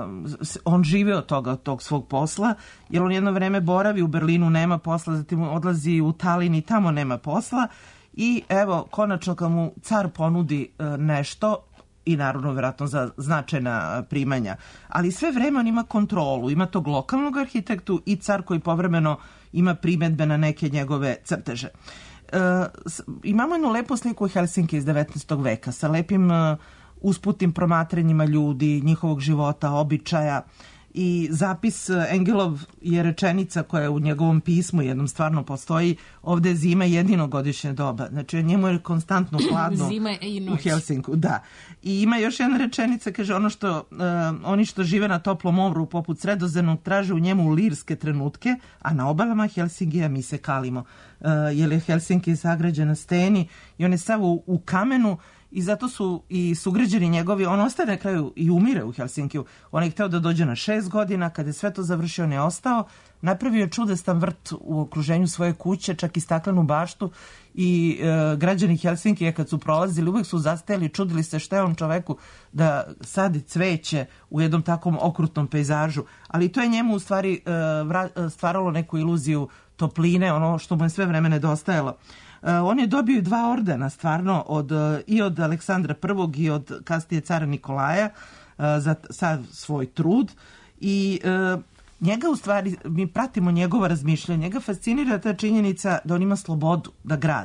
on žive od tog svog posla, jer on jedno vreme boravi u Berlinu, nema posla, zatim odlazi u Talin i tamo nema posla i evo, konačno kad mu car ponudi nešto, i naravno vjerojatno za značajna primanja, ali sve vreme on ima kontrolu, ima tog lokalnog arhitektu i car koji povremeno ima primedbe na neke njegove crteže. Imamo jednu lepu sliku Helsinki iz 19. veka sa lepim usputnim promatranjima ljudi, njihovog života, običaja i zapis Engelov je rečenica koja je u njegovom pismu jednom stvarno postoji, ovde je zima jedino godišnje doba, znači njemu je konstantno hladno u Helsinku. Da. I ima još jedna rečenica, kaže oni što žive na toplom moru poput Sredozemnog traže u njemu lirske trenutke, a na obalama Helsinkija mi se kalimo. Jer je Helsinki sagrađen na steni i on je sav u kamenu i zato su i sugrađeni njegovi, on ostaje na kraju i umire u Helsinkiju. On je hteo da dođe na 6 godina, kada je sve to završio, on je ostao, napravio je čudestan vrt u okruženju svoje kuće, čak i staklenu baštu i građani Helsinkije kad su prolazili uvek su zastajali, čudili se šta je on čoveku da sadi cveće u jednom takvom okrutnom pejzažu, ali to je njemu u stvari stvaralo neku iluziju topline, ono što mu je sve vreme nedostajalo. On je dobio 2 ordena stvarno i od Aleksandra I i od kasnije cara Nikolaja za sad svoj trud i njega u stvari, mi pratimo njegova razmišljanja, njega fascinira ta činjenica da on ima slobodu da gradi.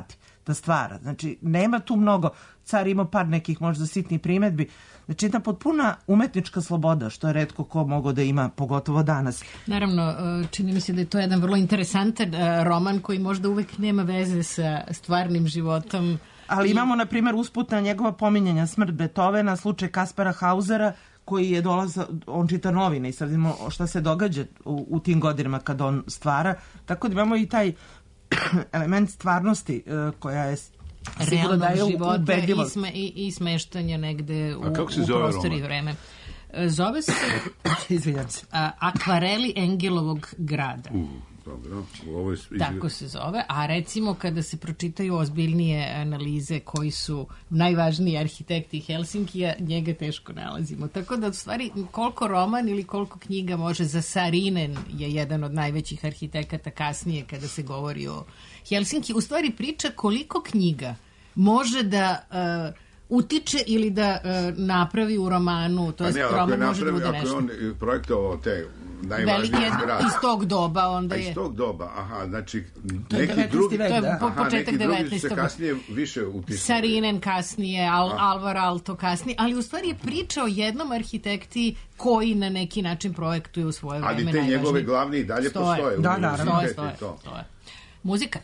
da stvara. Znači, nema tu mnogo. Car ima par nekih možda sitnih primedbi. Znači, jedna potpuna umetnička sloboda, što je retko ko mogao da ima, pogotovo danas. Naravno, čini mi se da je to jedan vrlo interesantan roman koji možda uvek nema veze sa stvarnim životom. Ali imamo, na primjer, usputna njegova pominjanja, smrt Beethovena, slučaj Kaspara Hausera, koji je on čita novine i sad vidimo šta se događa u tim godinama kad on stvara. Tako da imamo i taj element stvarnosti koja je realnog života i smeštanja negde u prostor i vreme. Zove se izvinjam se Akvareli Engelovog grada. Dobro, tako se zove, a recimo kada se pročitaju ozbiljnije analize koji su najvažniji arhitekti Helsinkija, njega teško nalazimo. Tako da u stvari koliko roman ili koliko knjiga može, za Saarinen je jedan od najvećih arhitekata kasnije kada se govori o Helsinkiju, u stvari priča koliko knjiga može da utiče ili da napravi u romanu, to je roman može da bude nešto. Ako je on projektovao te najvažnije zgrade. Iz tog doba onda je. Iz tog doba, aha, znači neki drugi, to je početak 19. se kasnije više utisnuli. Saarinen kasnije, Alvar Aalto kasnije, ali u stvari je priča o jednom arhitekti koji na neki način projektuje u svoje vreme najvažnije. Ali te njegove glavni i dalje postoje. Da, naravno. Stoje. Muzika.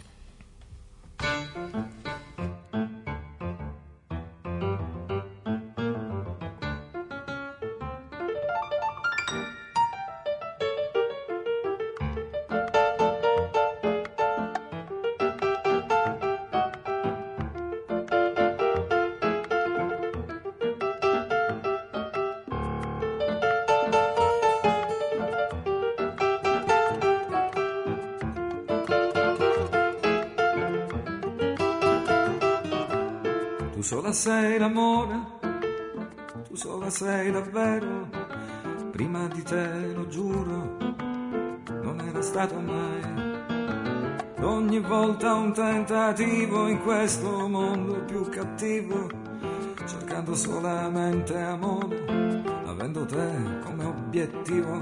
Tu sola sei l'amore, tu sola sei davvero, prima di te lo giuro, non era stato mai. Ogni volta un tentativo in questo mondo più cattivo, cercando solamente amore, avendo te come obiettivo.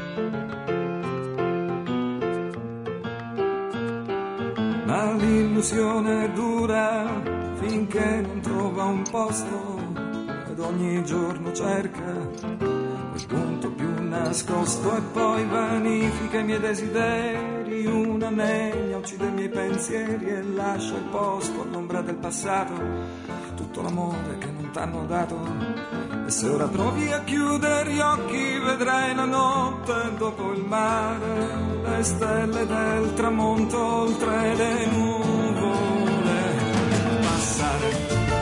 Ma l'illusione dura finché non trova un posto ed ogni giorno cerca quel punto più nascosto e poi vanifica i miei desideri, una neglia uccide i miei pensieri e lascia il posto all'ombra del passato, tutto l'amore che non t'hanno dato. E se ora provi a chiudere gli occhi vedrai la notte dopo il mare, le stelle del tramonto oltre le nuvole passare.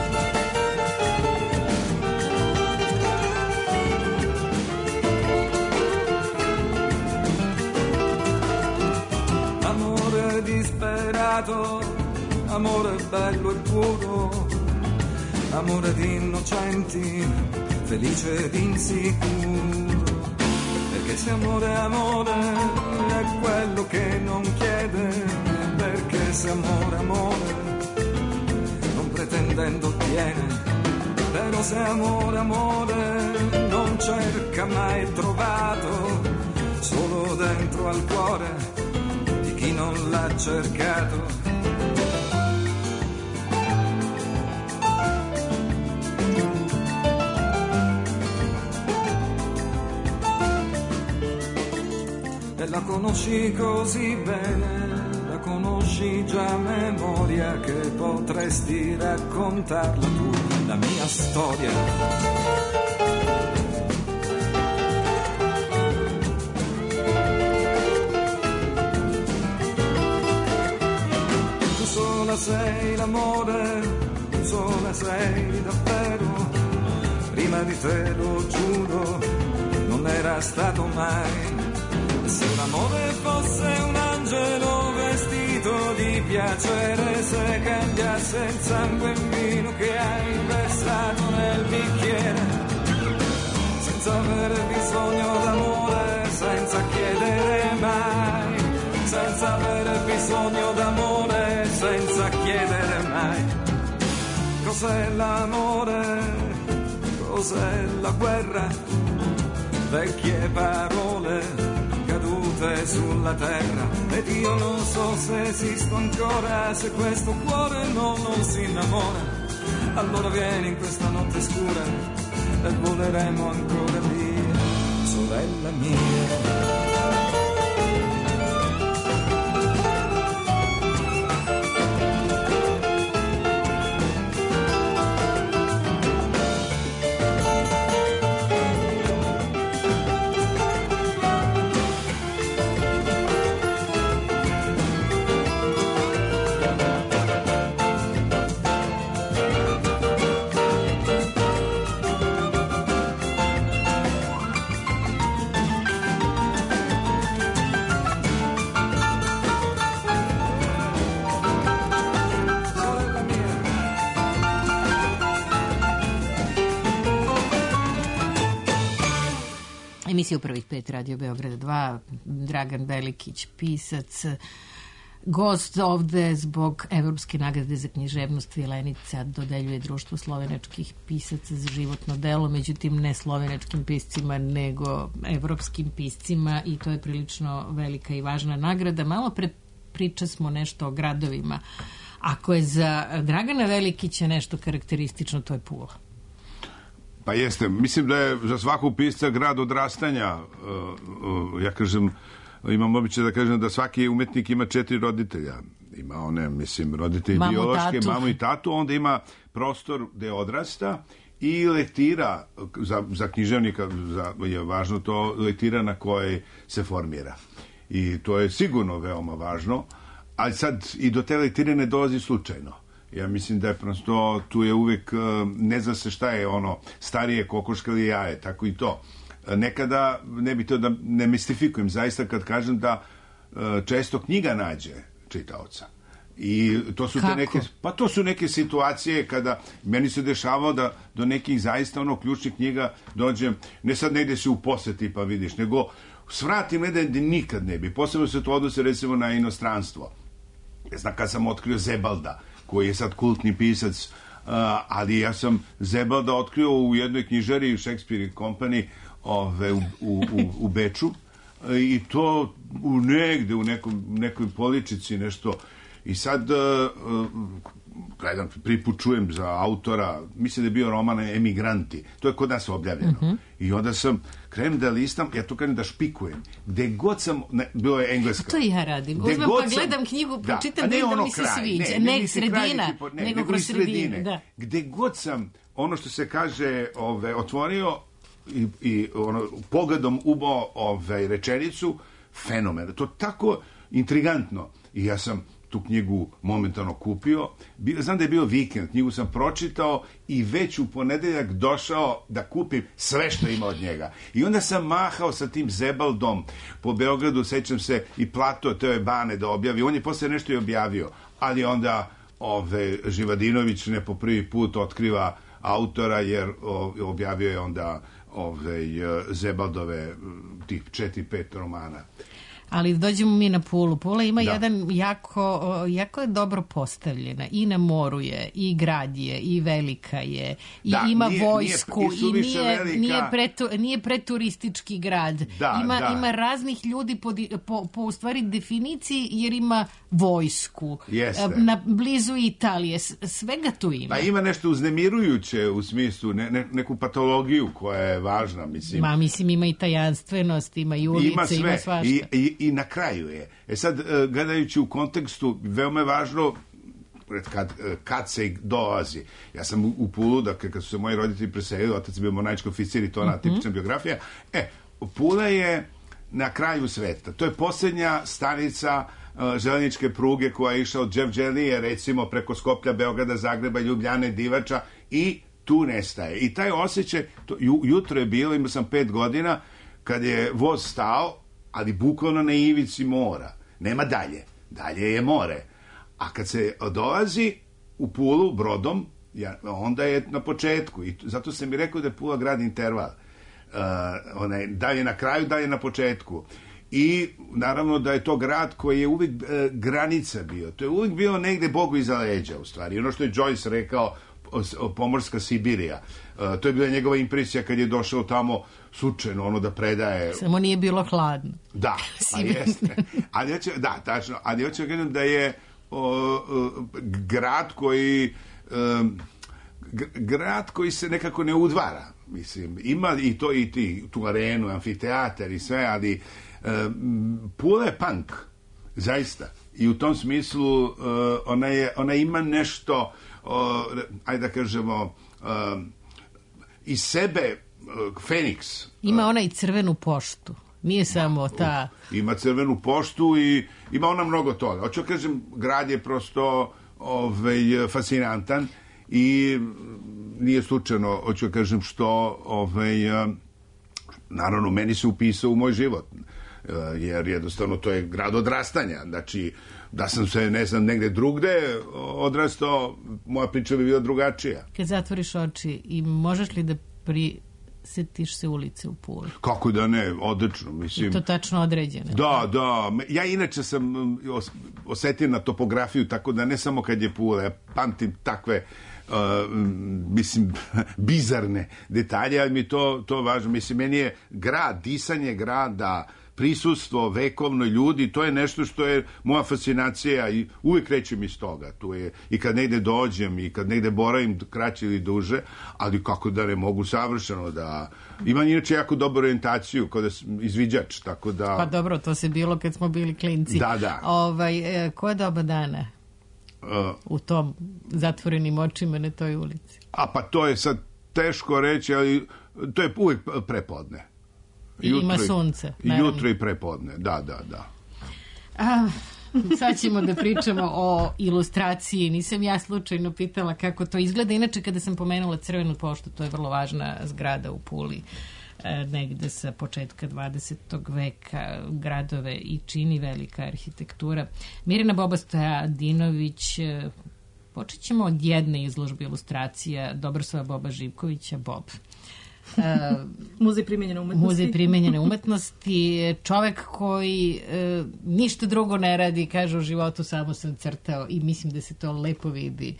Amore disperato, amore bello e puro, amore di innocenti, felice ed insicuro. Perché se amore è amore è quello che non chiede, perché se amore è amore non pretendendo ottiene, però se amore è amore non cerca mai trovato, solo dentro al cuore di chi non l'ha cercato. La conosci così bene, la conosci già a memoria, che potresti raccontarla tu, la mia storia. Tu sola sei l'amore, tu sola sei davvero, prima di te lo giuro, non era stato mai. Se l'amore fosse un angelo vestito di piacere, se cambiasse il sangue in vino che hai versato nel bicchiere, senza avere bisogno d'amore, senza chiedere mai, senza avere bisogno d'amore, senza chiedere mai. Cos'è l'amore? Cos'è la guerra? Vecchie parole te sulla terra ed io non so se esisto ancora, se questo cuore non si innamora. Allora vieni in questa notte scura e voleremo ancora via, sorella mia. Emisija u prvih 5 Radio Beograda 2, Dragan Velikić, pisac, gost ovde zbog Evropske nagrade za književnost. Vilenica dodeljuje Društvo slovenačkih pisaca za životno delo, međutim ne slovenačkim piscima nego evropskim piscima, i to je prilično velika i važna nagrada. Malo pre priča smo nešto o gradovima. Ako je za Dragana Velikića nešto karakteristično, to je Pula. Pa jeste, mislim da je za svakog pisca grad odrastanja. Ja kažem, imam običaj da kažem da svaki umetnik ima 4 roditelja. Ima one, mislim, roditelji mamu, biološke, tatu. mamu i tatu, onda ima prostor gde odrasta i lektira, za književnika je važno to, lektira na kojoj se formira. I to je sigurno veoma važno, ali sad i do te lektire ne dolazi slučajno. Ja mislim da je prosto, tu je uvek, ne zna se šta je ono, starije kokoška ili jaje, tako i to. Nekada, ne bi to da ne mistifikujem, zaista kad kažem da često knjiga nađe čitaoca. I to su te neke, pa to su neke situacije kada meni se dešavalo da do nekih zaista ono ključnih knjiga dođem, ne sad negde se u poseti pa vidiš, nego svratim negde gde nikad ne bi. Posebno se to odnose recimo na inostranstvo. Ne znam, kad sam otkrio Zebalda, koji je sad kultni pisac, ali ja sam Zebalda otkrio u jednoj knjižari Shakespeare Company u Beču, i to negde u nekoj poličici nešto. I sad gledam, prvi put čujem za autora, mislim da je bio roman Emigranti, to je kod nas objavljeno. I onda sam krenem da listam, ja to kažem da špikujem, gde god sam, bilo je engleska. To i ja radim, uzmem pa gledam knjigu, pročitam da mi se sviđa, ne sredina, nego kroz sredine. Da. Gde god sam, ono što se kaže, otvorio i pogledom ubao rečenicu, fenomen. To tako intrigantno. I ja sam tu knjigu momentalno kupio. Znam da je bio vikend, knjigu sam pročitao i već u ponedeljak došao da kupim sve što ima od njega. I onda sam mahao sa tim Zebaldom po Beogradu, sećam se, i Plato Teo Bane da objavi. On je posle nešto i objavio, ali onda Živadinović ne po prvi put otkriva autora, jer objavio je onda Zebaldove tih 4-5 romana. Ali dođemo mi na Pulu. Pula ima jedan jako je dobro postavljena. I na moru je, i grad je, i velika je, i ima vojsku, i nije preturistički grad. Ima raznih ljudi po u stvari definiciji, jer ima vojsku. Na blizu Italije. Svega tu ima. Pa ima nešto uznemirujuće u smislu, neku patologiju koja je važna, mislim. Mislim, ima i tajanstvenost, ima i ulice, ima svašta. I na kraju je. Sad, gledajući u kontekstu, veoma je važno kad se dolazi. Ja sam u Pulu, dakle, kad su se moji roditelji preselili, otac je bio mornarički oficir i to ona tipična biografija. Pula je na kraju sveta. To je posljednja stanica železničke pruge koja je išla od Đevđelije, recimo, preko Skoplja, Beograda, Zagreba, Ljubljane, Divača, i tu nestaje. I taj osjećaj, jutro je bilo, imao sam 5 godina, kad je voz stao, ali bukvalno na ivici mora. Nema dalje. Dalje je more. A kad se dolazi u Pulu brodom, onda je na početku. I zato sam mi rekao da je Pula grad interval. Dalje na kraju, dalje na početku. I naravno da je to grad koji je uvijek granica bio. To je uvijek bilo negde Bogu iza leđa, u stvari. Ono što je Joyce rekao, pomorska Sibirija. To je bila njegova impresija kad je došao tamo slučajno, ono da predaje... Samo nije bilo hladno. Da, pa jeste. Da, tačno. Ali hoću da kažem da je grad koji se nekako ne udvara. Mislim, ima i to i tu arenu, amfiteatar i sve, ali Pula je punk, zaista. I u tom smislu ona ima nešto, ajde da kažemo, iz sebe Feniks. Ima ona i crvenu poštu. Nije samo ta... Ima crvenu poštu i ima ona mnogo toga. Hoću kažem, grad je prosto fascinantan i nije slučajno, hoću kažem, što naravno meni se upisao u moj život. Jer jednostavno to je grad odrastanja. Znači, da sam se, ne znam, negde drugde odrastao, moja priča bi bila drugačija. Kad zatvoriš oči i možeš li da prisetiš se ulice u Puli? Kako da ne, odlično. Mislim, i to tačno određeno. Da. Ja inače sam osetio na topografiju, tako da ne samo kad je Pula, ja pamtim takve mislim, bizarne detalje, ali mi to važno. Mislim, meni je grad, disanje grada, prisustvo vekovno ljudi, to je nešto što je moja fascinacija i uvijek krećem iz toga. Tu je i kad negde dođem i kad negde boravim kraće ili duže, ali kako da ne mogu savršeno da... Imam inače jako dobru orijentaciju kada sam izviđač, tako da... Pa dobro, to se bilo kad smo bili klinci. Da. Koje doba dana u tom zatvorenim očima na toj ulici? Pa to je sad teško reći, ali to je uvijek prepodne. Ima sunce. Jutro i prepodne, da. Sad ćemo da pričamo o ilustraciji. Nisam ja slučajno pitala kako to izgleda. Inače, kada sam pomenula Crvenu poštu, to je vrlo važna zgrada u Puli, negde sa početka 20. veka, gradove i čini velika arhitektura. Mirjana Boba-Stojadinović, počet ćemo od jedne izložbe ilustracija Dobroslava Boba Živkovića, Bob. Muzej primenjene umetnosti. Muzej primenjene umetnosti. Čovek koji ništa drugo ne radi, kaže u životu samo sam crtao i mislim da se to lepo vidi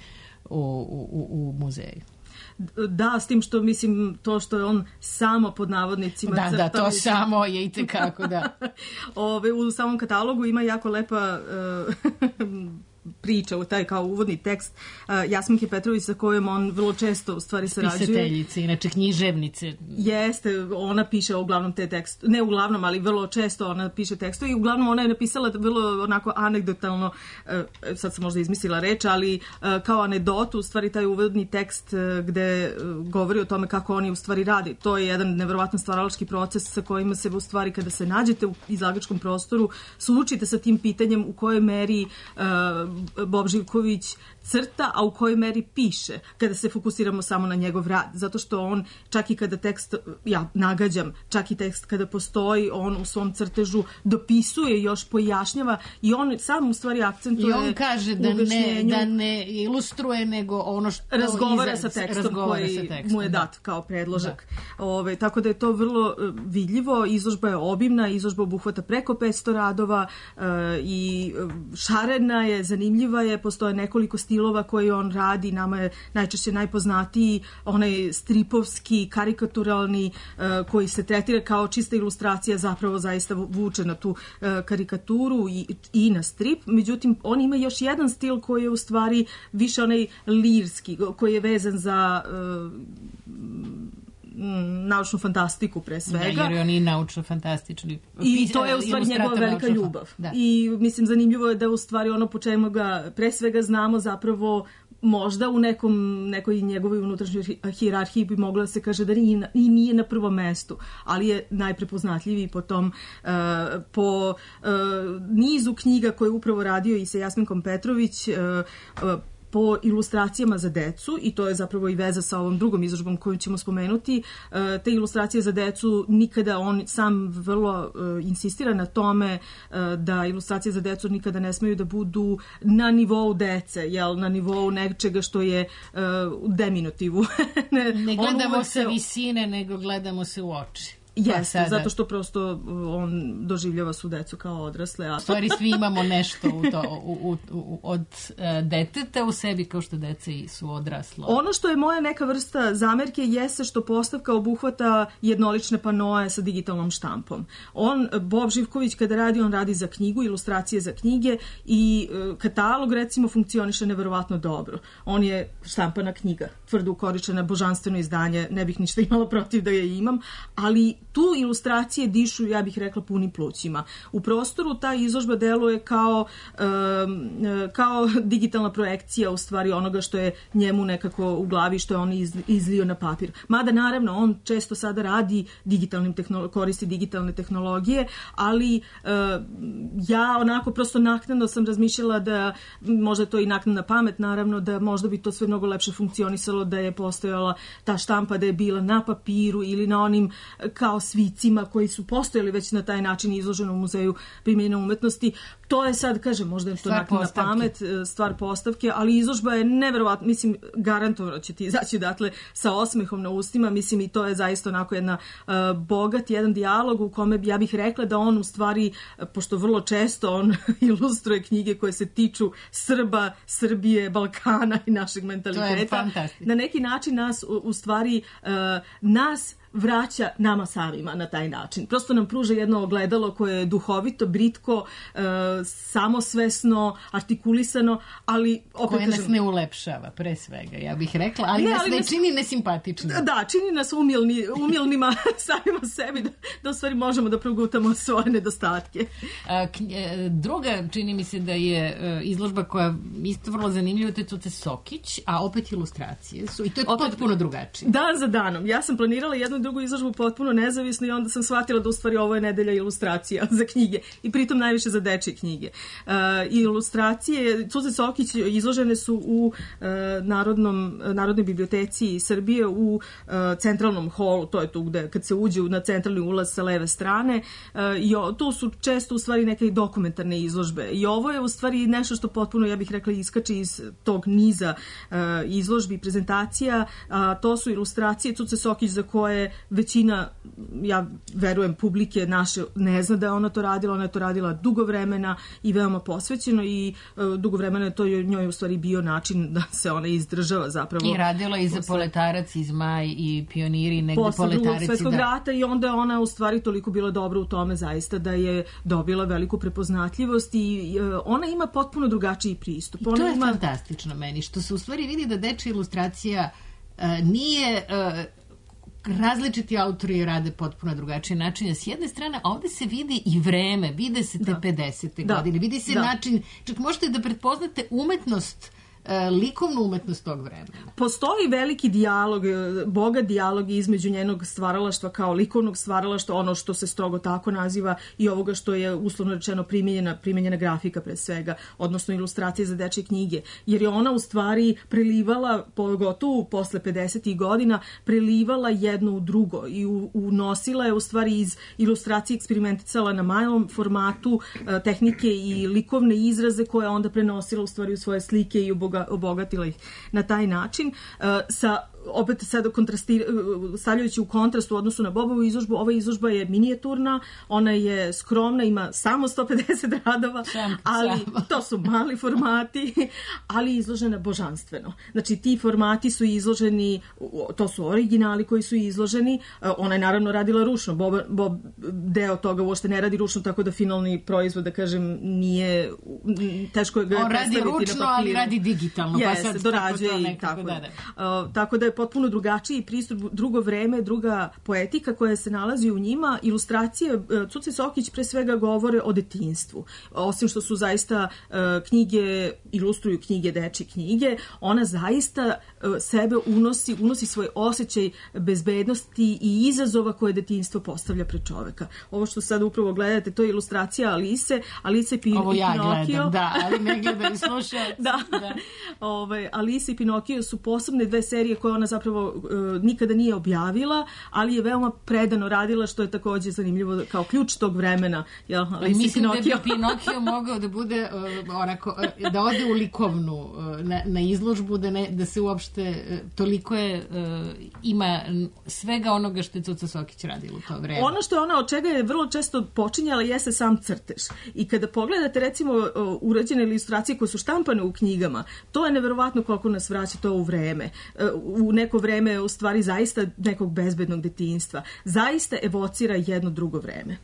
u muzeju. Da, s tim što mislim to što je on samo pod navodnicima crtao. Da, to samo je i tekako, da. U samom katalogu ima jako lepa priča, taj kao uvodni tekst Jasminke Petrović sa kojom on vrlo često u stvari sarađuje. Pisateljice, inače književnice. Jeste, ona piše uglavnom te tekste, ne uglavnom, ali vrlo često ona piše tekstove i uglavnom ona je napisala vrlo onako anegdotalno, sad sam možda izmislila reč, ali kao anegdotu, u stvari taj uvodni tekst gde govori o tome kako oni u stvari radi. To je jedan neverovatan stvaralački proces sa kojima se u stvari kada se nađete u izlagačkom prostoru suočite sa tim pitanjem u kojoj meri Bob Živković crta, a u kojoj meri piše, kada se fokusiramo samo na njegov rad. Zato što on, čak i kada tekst, ja nagađam, čak i tekst kada postoji, on u svom crtežu dopisuje, još pojašnjava i on sam u stvari akcentuje. I on kaže da ne ilustruje, nego ono što razgovara sa tekstom koji mu je dat kao predložak. Tako da je to vrlo vidljivo. Izložba je obimna, izložba obuhvata preko 500 radova i šarena je, zanimljiva je, postoje nekoliko stilova koji on radi, nama je najčešće najpoznatiji onaj stripovski, karikaturalni, koji se tretira kao čista ilustracija, zapravo zaista vuče na tu karikaturu i na strip. Međutim, on ima još jedan stil koji je u stvari više onaj lirski, koji je vezan za naučnu fantastiku pre svega. Da, jer on i naučno-fantastični. I to je u stvari njegova velika ljubav. Da. I mislim, zanimljivo je da u stvari ono po čemu ga pre svega znamo zapravo možda u nekoj njegovoj unutrašnjoj hijerarhiji bi mogla da se kaže da nije na prvom mestu, ali je najprepoznatljiviji po nizu knjiga koje je upravo radio i sa Jasminkom Petrović, po ilustracijama za decu, i to je zapravo i veza sa ovom drugom izložbom koju ćemo spomenuti. Te ilustracije za decu, nikada on sam vrlo insistira na tome da ilustracije za decu nikada ne smeju da budu na nivou dece, na nivou nečega što je u deminutivu. Ne gledamo se visine, nego gledamo se u oči. Jeste, zato što prosto on doživljava svu decu kao odrasle. U stvari svi imamo nešto od deteta u sebi, kao što deca i su odraslo. Ono što je moja neka vrsta zamerke jeste što postavka obuhvata jednolične panoe sa digitalnom štampom. Bob Živković kada radi, on radi za knjigu, ilustracije za knjige i katalog recimo funkcioniše neverovatno dobro. On je štampana knjiga, tvrdo ukoričena, božanstveno izdanje, ne bih ništa imala protiv da je imam, ali tu ilustracije dišu, ja bih rekla, punim plućima. U prostoru ta izložba deluje kao digitalna projekcija u stvari onoga što je njemu nekako u glavi, što je on izlio na papir. Mada naravno on često sada radi koristi digitalne tehnologije, ali ja onako prosto naknadno sam razmišljala da, možda je to i naknadna pamet naravno, da možda bi to sve mnogo lepše funkcionisalo da je postojala ta štampa, da je bila na papiru ili na onim kao svicima koji su postojali već na taj način izloženo u Muzeju primenjene umetnosti. To je sad, kažem, možda je to naknadna pamet, stvar postavke, ali izložba je neverovatno, mislim, garantovano će ti izaći dakle sa osmehom na ustima, mislim, i to je zaista onako jedan dijalog u kome ja bih rekla da on u stvari, pošto vrlo često on ilustruje knjige koje se tiču Srba, Srbije, Balkana i našeg mentaliteta, na neki način nas u stvari nas vraća nama samima na taj način. Prosto nam pruža jedno ogledalo koje je duhovito, britko, samosvesno, artikulisano, ali opet koje nas ne ulepšava, pre svega, ja bih rekla, ali nas ne čini nesimpatičnim. Da, čini nas umilnima samima sebi, da u stvari možemo da progutamo svoje nedostatke. Druga, čini mi se da je izložba koja isto vrlo zanimljiva, to je Cuce Sokić, a opet ilustracije su, i to je potpuno drugačije. Dan za danom. Ja sam planirala jednu drugu izložbu potpuno nezavisno i onda sam shvatila da u stvari ovo je nedelja ilustracija za knjige i pritom najviše za dečje knjige. Ilustracije Cuze Sokić izložene su u Narodnoj biblioteci Srbije u centralnom holu, to je tu gde kad se uđe na centralni ulaz sa leve strane, i tu su često u stvari neke dokumentarne izložbe i ovo je u stvari nešto što potpuno, ja bih rekla, iskače iz tog niza izložbi i prezentacija. To su ilustracije Cuce Sokić za koje većina, ja verujem, publike naše ne zna da je ona to radila. Ona je to radila dugo vremena i veoma posvećeno i dugo vremena je to njoj u stvari bio način da se ona izdržava zapravo. I radila i za Poletarac i Zmaj i Pioniri, negde Poletarici. Posle Drugog svjetskog rata i onda je ona u stvari toliko bila dobra u tome zaista da je dobila veliku prepoznatljivost i ona ima potpuno drugačiji pristup. I to je fantastično meni, što se u stvari vidi da dečja ilustracija nije... različiti autori rade potpuno drugačiji način. S jedne strane, ovde se vidi i vreme, vide se te 50. godine, vidi se način, čak možete da pretpoznate umetnost, likovnu umetnost tog vremena. Postoji veliki dijalog, bogat dijalog između njenog stvaralaštva kao likovnog stvaralaštva, ono što se strogo tako naziva, i ovoga što je uslovno rečeno primenjena grafika pre svega, odnosno ilustracije za dečje knjige. Jer je ona u stvari prelivala, pogotovo posle 50. godina, prelivala jedno u drugo i unosila je u stvari iz ilustracije, eksperimenticala na malom formatu tehnike i likovne izraze koje onda prenosila u stvari u svoje slike i obogatila ih na taj način. Opet sada stavljajući u kontrast u odnosu na Bobovu izložbu, ova izložba je minijaturna, ona je skromna, ima samo 150 radova, ali to su mali formati, ali izložena božanstveno. Znači ti formati su izloženi, to su originali koji su izloženi, ona je naravno radila ručno, Bob deo toga uopšte ne radi ručno, tako da finalni proizvod, da kažem, nije teško ga je predstaviti na papiru. On radi ručno, ali radi digitalno, pa sad dorađuje i tako da je potpuno drugačiji pristup, drugo vreme, druga poetika koja se nalazi u njima. Ilustracije Cuce Sokić pre svega govore o detinjstvu. Osim što su zaista knjige, ilustruju knjige, dečje knjige, ona zaista sebe unosi svoj osjećaj bezbednosti i izazova koje detinjstvo postavlja pred čoveka. Ovo što sad upravo gledate, to je ilustracija Alice Pinokio. Ovo ja gledam, da, ali ne gledaju slušalci. Da. Alisa i Pinokio su posebne dve serije koje ona zapravo nikada nije objavila, ali je veoma predano radila, što je takođe zanimljivo kao ključ tog vremena. Mislim da bi Pinokio mogao da bude da ode u likovnu na izložbu, da se uopšte toliko ima svega onoga što je Cuca Sokić radila u to vreme. Ono što je ona od čega je vrlo često počinjala jeste sam crtež. I kada pogledate recimo urađene ilustracije koje su štampane u knjigama, to je neverovatno koliko nas vraća to u vreme. U neko vreme u stvari zaista nekog bezbednog detinjstva. Zaista evocira jedno drugo vreme.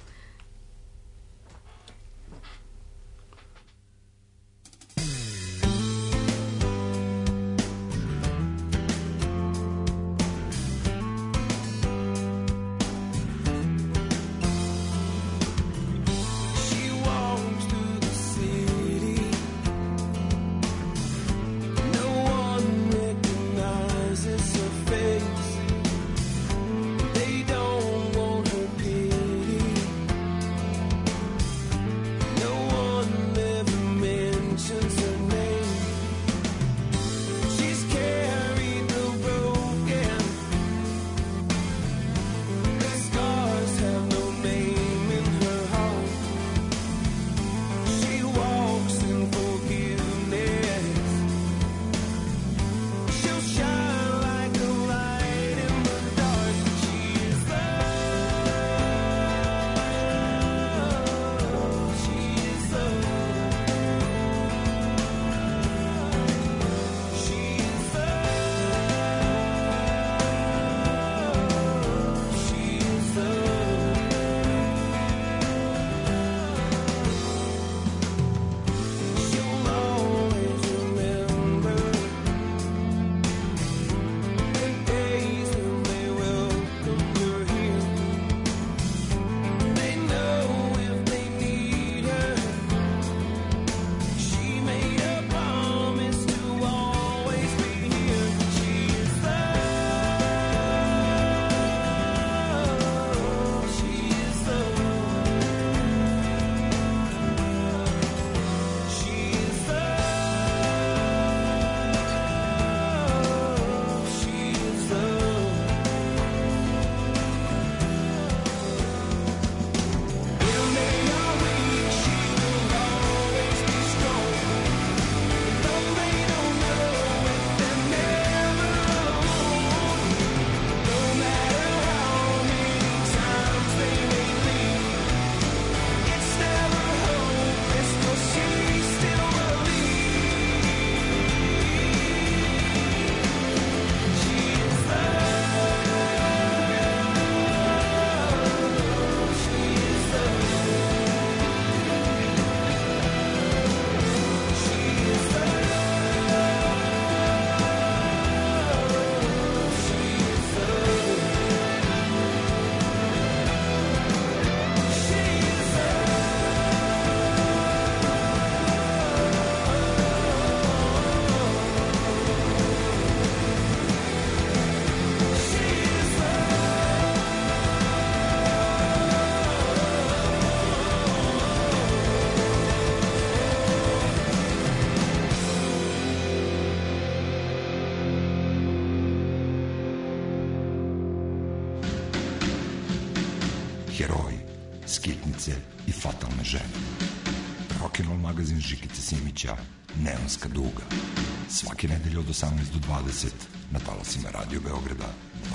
Heroji, skitnice i fatalne žene. Rock'n'roll magazin Žikice Simića, Neonska duga. Svake nedelje od 18 do 20 na talasima Radio Beograda 2.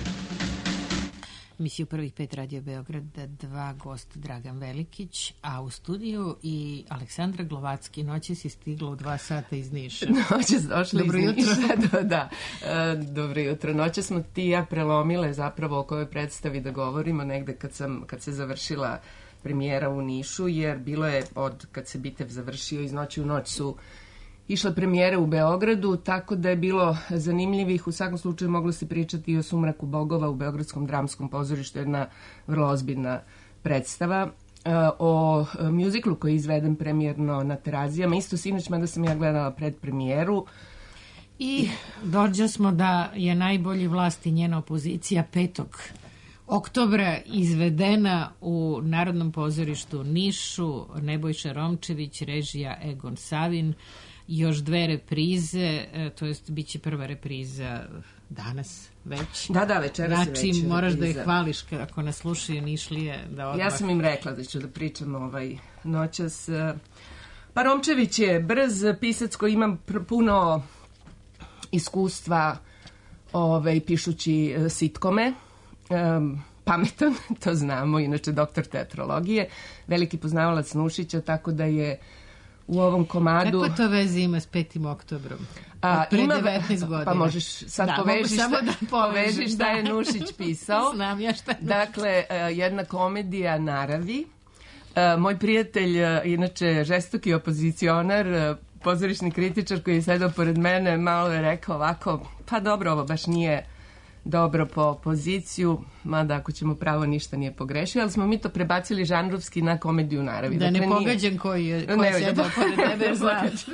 Emisiju prvih 5 Radio Beograda 2, gost Dragan Velikić, a u studiju i Aleksandra Glovacki. Noće si stigla u 2 sata iz Niša. Noće došli Dobro iz jutro. Niša. Da. Dobro jutro. Noće smo ti i ja prelomile zapravo o kojoj predstavi da govorimo negde kad se završila premijera u Nišu, jer bilo je kad se Bitev završio, iz noći u noć su išle premijere u Beogradu, tako da je bilo zanimljivih. U svakom slučaju moglo se pričati i o Sumraku bogova u Beogradskom dramskom pozorištu, jedna vrlo ozbiljna predstava. O mjuziklu koji je izveden premijerno na Terazijama, isto sinoć, mada sam ja gledala predpremijeru. I dođe smo da je najbolji vlast i njena opozicija 5. oktobra izvedena u Narodnom pozorištu Nišu, Nebojša Romčević, režija Egon Savin, još 2 reprize, to jest bit će prva repriza danas već. Da, večeras je već znači, repriza. moraš da je hvališ ako nas slušaju Nišlije. Da odmah... Ja sam im rekla da ću da pričam noćas. Pa Romčević je brz pisac koji ima puno iskustva pišući sitkome, pametan, to znamo, inače doktor teatrologije, veliki poznavalac Nušića, tako da je u ovom komadu... Kako to veze ima s 5. oktobrom? Pre 19 godina. Pa možeš sad povežiš šta je Nušić pisao. Znam ja šta je Nušić. Dakle, jedna komedija naravi. Moj prijatelj, inače žestoki opozicionar, pozorišni kritičar koji je sedao pored mene, malo je rekao ovako, pa dobro, ovo baš nije dobro po poziciju, mada ako ćemo pravo ništa nije pogrešio, ali smo mi to prebacili žanrovski na komediju naravi. Da ne pogađam koji je sedao pored tebe, jer znaš.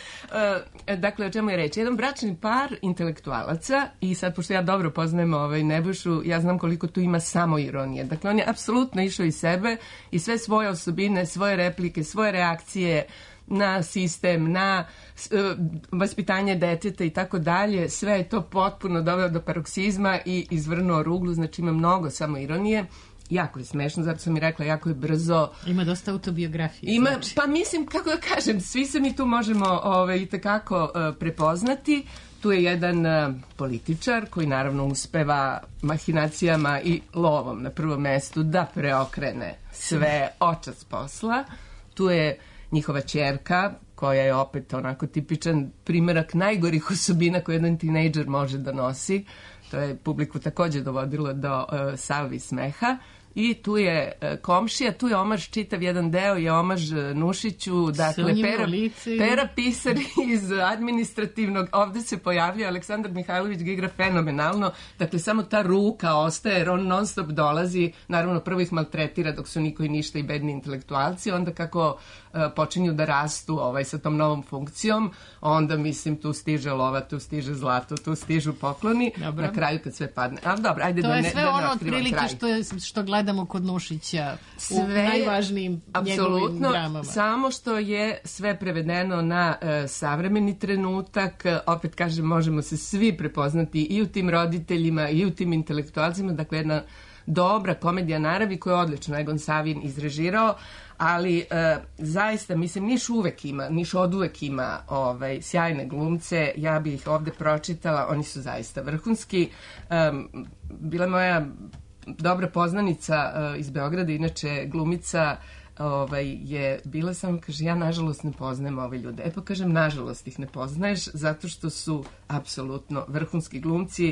Dakle, o čemu je reč? Jedan bračni par intelektualaca i sad, pošto ja dobro poznajem Nebojšu, ja znam koliko tu ima samo ironije. Dakle, on je apsolutno išao iz sebe i sve svoje osobine, svoje replike, svoje reakcije na sistem, na vaspitanje deteta i tako dalje, sve je to potpuno doveo do paroksizma i izvrnuo ruglu, znači ima mnogo samo ironije. Jako je smešno, zato sam i rekla, jako je brzo. Ima dosta autobiografije. Ima, znači. Pa mislim, kako da kažem, svi se mi tu možemo itekako prepoznati. Tu je jedan političar koji naravno uspeva mahinacijama i lovom na prvom mestu da preokrene sve očas posla. Tu je njihova ćerka, koja je opet onako tipičan primjerak najgorih osobina koje jedan tinejdžer može da nosi. To je publiku također dovodilo do salvi smeha. I tu je komšija, tu je omaž, čitav jedan deo je omaž Nušiću, dakle Pera pisar iz administrativnog, ovde se pojavlja Aleksandar Mihajlović ga igra fenomenalno, dakle samo ta ruka ostaje jer on non stop dolazi, naravno prvo ih maltretira dok su niko i ništa i bedni intelektualci, onda kako počinju da rastu sa tom novom funkcijom, onda mislim tu stiže lova, tu stiže zlato, tu stižu pokloni, dobro. Na kraju kad sve padne. Ali dobro, ajde to da ne je sve ono otprilike što gledamo kod Nušića u najvažnijim njegovim dramama. Samo što je sve prevedeno na savremeni trenutak, opet kažem, možemo se svi prepoznati i u tim roditeljima i u tim intelektualcima, dakle jedna dobra komedija naravi koju je odlično Egon Savin izrežirao, ali zaista, mislim, Niš oduvek ima sjajne glumce, ja bih ih ovde pročitala, oni su zaista vrhunski. Bila moja dobra poznanica iz Beograda, inače glumica, je bila sam, kaže, ja nažalost ne poznajem ove ljude. Pa kažem, nažalost ih ne poznaješ, zato što su apsolutno vrhunski glumci.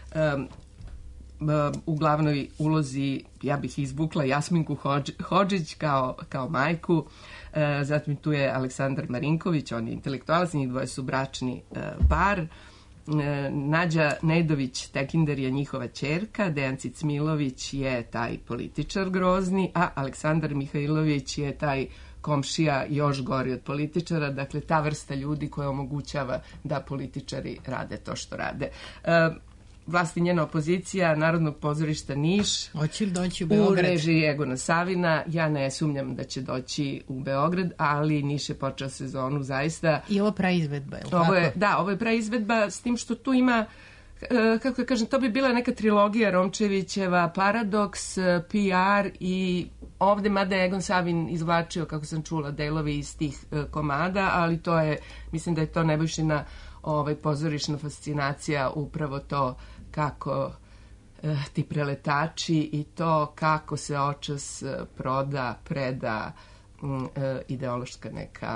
U glavnoj ulozi ja bih izvukla Jasminku Hodžić kao majku, zatim tu je Aleksandar Marinković, on je intelektualac, njih dvoje su bračni par, Nađa Nedović Tekinder je njihova ćerka, Dejan Cicmilović je taj političar grozni, a Aleksandar Mihajlović je taj komšija još gori od političara, dakle ta vrsta ljudi koja omogućava da političari rade to što rade. Vlast i njena opozicija Narodnog pozorišta Niš. Hoće li doći u Beograd? U režiji Egona Savina. Ja ne sumnjam da će doći u Beograd, ali Niš je počeo sezonu zaista. I ovo praizvedba, je li tako? Ovo je praizvedba s tim što tu ima, kako da kažem, to bi bila neka trilogija Romčevićeva, Paradoks, PR i ovde, mada je Egon Savin izvlačio, kako sam čula, delovi iz tih komada, ali to je, mislim da je to Nebojšina pozorišna fascinacija, upravo to kako ti preletači i to kako se očas preda ideološka neka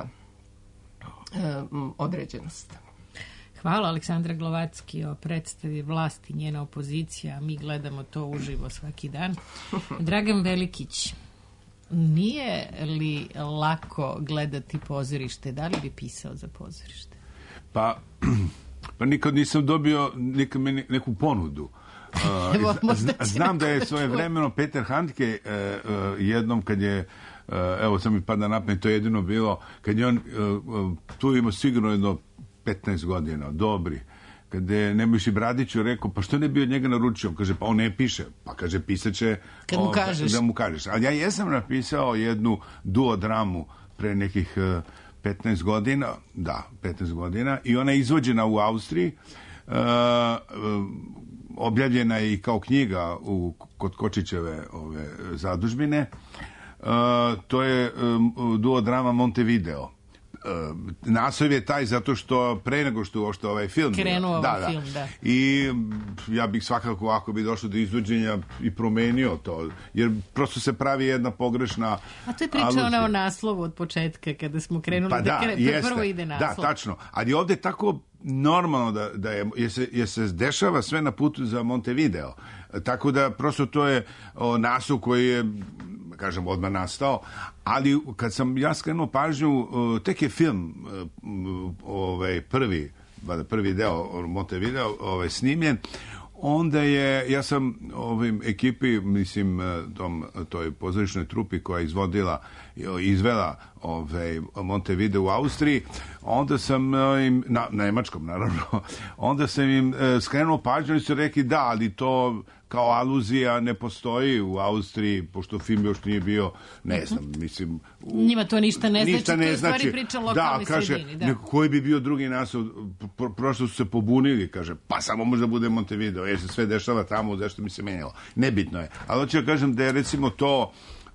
određenost. Hvala Aleksandra Glovacki o predstavi Vlast i njena opozicija. Mi gledamo to uživo svaki dan. Dragan Velikić, nije li lako gledati pozorište? Da li bi pisao za pozorište? Pa nikad nisam dobio neku ponudu. Znam da je svoje vremeno Peter Handke jednom kad je, evo sam mi pada na pamet, to je jedino bilo, kad je on tu imao sigurno jedno 15 godina, dobri, kada je Nebojši Bradiću rekao, pa što ne bi od njega naručio? On kaže, pa on ne piše. Pa kaže, pisaće kad mu kažeš. Da mu kažeš. Ali ja jesam napisao jednu duodramu pre nekih 15 godina, da, 15 godina, i ona je izvođena u Austriji, objavljena je i kao knjiga kod Kočićeve zadužbine. To je duodrama Montevideo. Naslov je taj zato što pre nego što uopšte ovaj film krenuo film, da. I ja bih svakako, ako bi došlo do izvođenja, i promenio to, jer prosto se pravi jedna pogrešna a to je priča ona o naslovu od početka kada smo krenuli, pa da, prvo ide naslov. Da, tačno, ali ovde tako normalno da je, jer se dešava sve na putu za Montevideo, tako da prosto to je naslov koji je, kažem, odmah nastao, ali kad sam ja skrenuo pažnju, tek je film prvi deo Montevideo snimljen, onda je, ja sam ekipi, mislim, toj pozorišnoj trupi koja je izvela Montevideo u Austriji, onda sam im, na nemačkom naravno, onda sam im skrenuo pažnju i su rekli da, ali to kao aluzija ne postoji u Austriji, pošto film još nije bio, ne znam, mislim... Njima to ništa ne znači, to je stvari priča o lokalnoj sredini. Da, koji bi bio drugi naslov, prosto su se pobunili, kaže, pa samo možda bude Montevideo, jer se sve dešava tamo, zašto mi se menjalo. Nebitno je. Ali hoću da kažem da je recimo to,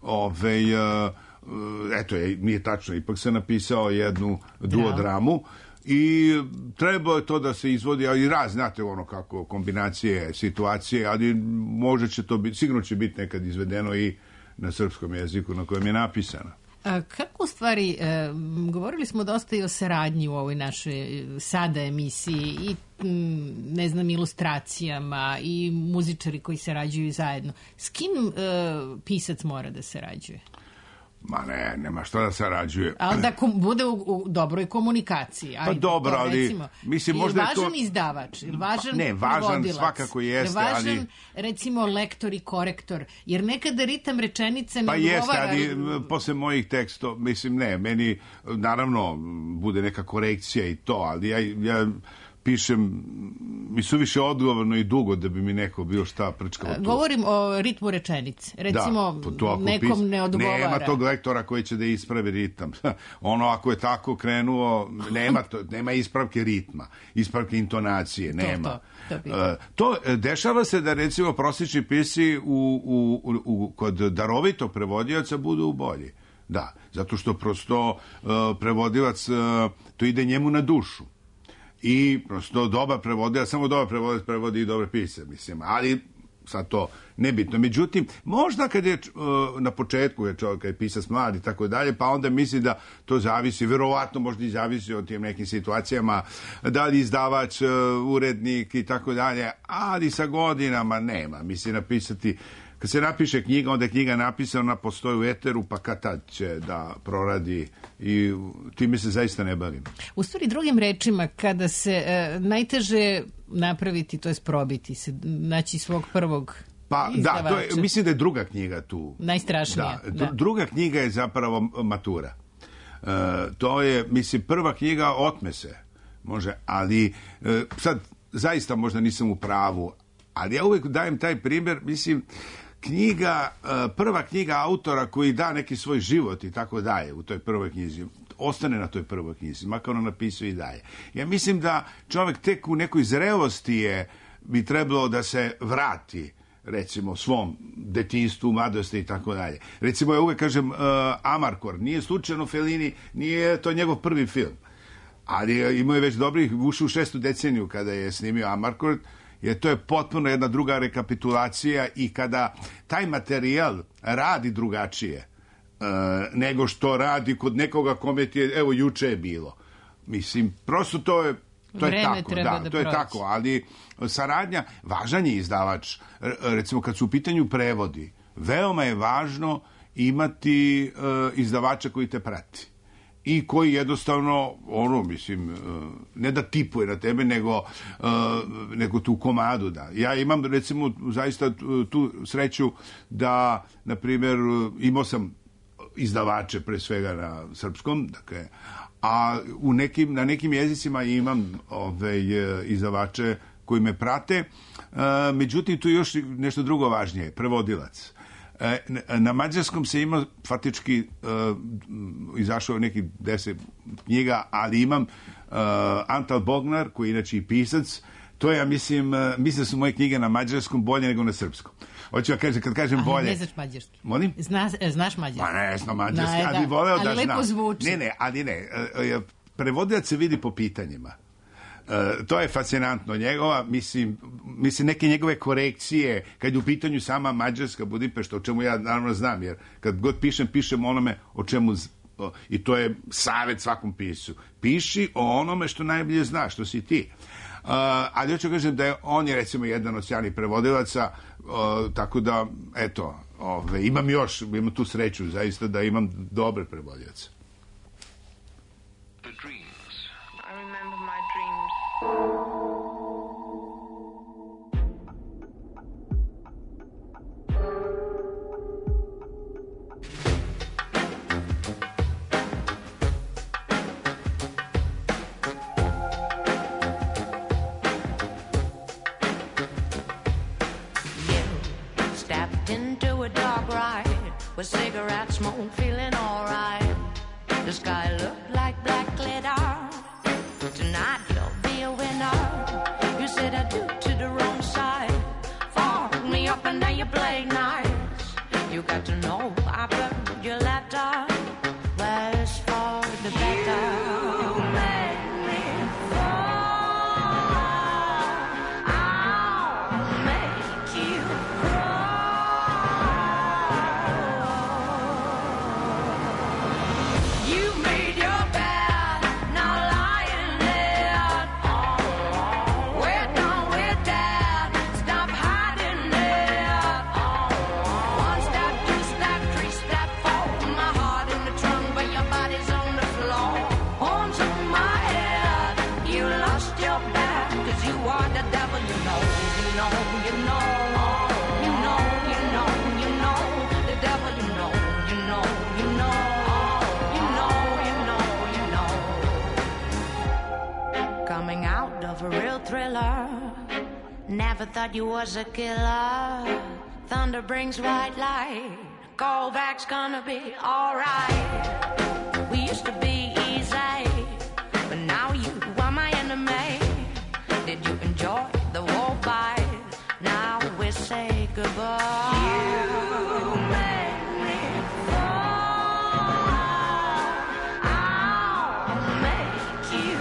eto, nije tačno, ipak sam napisao jednu duodramu, i trebalo je to da se izvodi, ali znate ono kako kombinacije, situacije, ali možda će to biti, sigurno će biti nekad izvedeno i na srpskom jeziku na kojem je napisano. Kako u stvari, govorili smo dosta i o saradnji u ovoj našoj sada emisiji i ne znam, ilustracijama i muzičari koji sarađuju zajedno. S kim pisac mora da sarađuje? Ma ne, nema što da sarađuje. Ali da bude u dobroj komunikaciji. Pa dobro, ali recimo, mislim, možda je to... važan izdavač, ili važan važan svakako jeste, važan, ali... recimo, lektor i korektor, jer nekada ritam rečenice ne pa odgovara... Pa jeste, ali posle mojih tekstova, mislim, ne, meni, naravno, bude neka korekcija i to, ali ja pišem, mi su više odgovorno i dugo da bi mi neko bio šta prčkao tu. Govorim o ritmu rečenice. Recimo, nekom ne odgovara. Nema tog lektora koji će da ispravi ritam. Ono, ako je tako krenuo, nema ispravke ritma, ispravke intonacije, nema. To dešava se da, recimo, prosječni pisci kod darovitog prevodioca budu bolji. Da, zato što prosto prevodilac, to ide njemu na dušu. I prosto dobar prevodilac, samo dobar prevodilac prevodi i dobar pisac, mislim, ali sad to nebitno. Međutim, možda kad je na početku je čovjek, kad je pisac mlad i tako dalje, pa onda misli da to zavisi, verovatno možda i zavisi od tim nekim situacijama, da li izdavač, urednik i tako dalje, ali sa godinama nema. Mislim, napisati, kad se napiše knjiga, onda je knjiga napisana, postoji u eteru, pa kad tad će da proradi i time se zaista ne bavim. U stvari, drugim rečima, kada se najteže napraviti, to je probiti se, naći svog prvog izdavača. Da, to je, mislim da je druga knjiga tu. Najstrašnija. Da. Druga knjiga je zapravo matura. To je, mislim, prva knjiga otme se, može, ali sad zaista možda nisam u pravu, ali ja uvijek dajem taj primjer, mislim, prva knjiga autora koji da neki svoj život i tako daje u toj prvoj knjizi, ostane na toj prvoj knjizi, makar ono napisao i daje. Ja mislim da čovjek tek u nekoj zrelosti bi trebalo da se vrati, recimo, svom detinjstvu, mladosti i tako dalje. Recimo, ja uvijek kažem Amarcord, nije slučajno Fellini, nije to njegov prvi film, ali imao je već dobrih, ušao u 6. deceniju kada je snimio Amarcord, jer to je potpuno jedna druga rekapitulacija i kada taj materijal radi drugačije nego što radi kod nekoga kome ti je, evo, juče je bilo. Mislim, prosto to je tako, to je tako, ali saradnja, važan je izdavač, recimo kad su u pitanju prevodi, veoma je važno imati izdavača koji te prati i koji jednostavno, mislim, ne da tipuje na tebe, nego tu komadu da. Ja imam, recimo, zaista tu sreću da, na primjer, imao sam izdavače pre svega na srpskom, dakle, a na nekim jezicima imam izdavače koji me prate. Međutim, tu je još nešto drugo važnije, prevodilac. Na mađarskom se ima faktički izašao nekih 10 knjiga, ali imam Antal Bognar, koji je inače i pisac. To je, ja mislim da su moje knjige na mađarskom bolje nego na srpskom. Hoću ja kažem, kad kažem bolje... Ne znaš mađarski. Molim? Znaš mađarski. Pa ne znam mađarski, ali voleo da znam. Ali lepo zvuči. Ne. Prevodilac se vidi po pitanjima. To je fascinantno. Njegova, mislim, neke njegove korekcije, kad je u pitanju sama Mađarska, Budimpešta, o čemu ja naravno znam, jer kad god pišem onome o čemu, i to je savjet svakom pisu. Piši o onome što najbolje znaš, što si ti. Ali hoću kažem da on je recimo jedan od sjajnih prevodilaca, tako da, eto, imam tu sreću, zaista, da imam dobre prevodioce. With cigarette smoke, feeling alright. The sky looked like black glitter. Tonight you'll be a winner. You said I do to the wrong side. Fold me up and then you play nice. You got to know I burned your letter. Worse for the better. You made me fall. I'll make you a real thriller. Never thought you was a killer. Thunder brings white light. Callback's gonna be alright. We used to be easy, but now you are my enemy. Did you enjoy the war fight? Now we say goodbye. You made me fall. I'll make you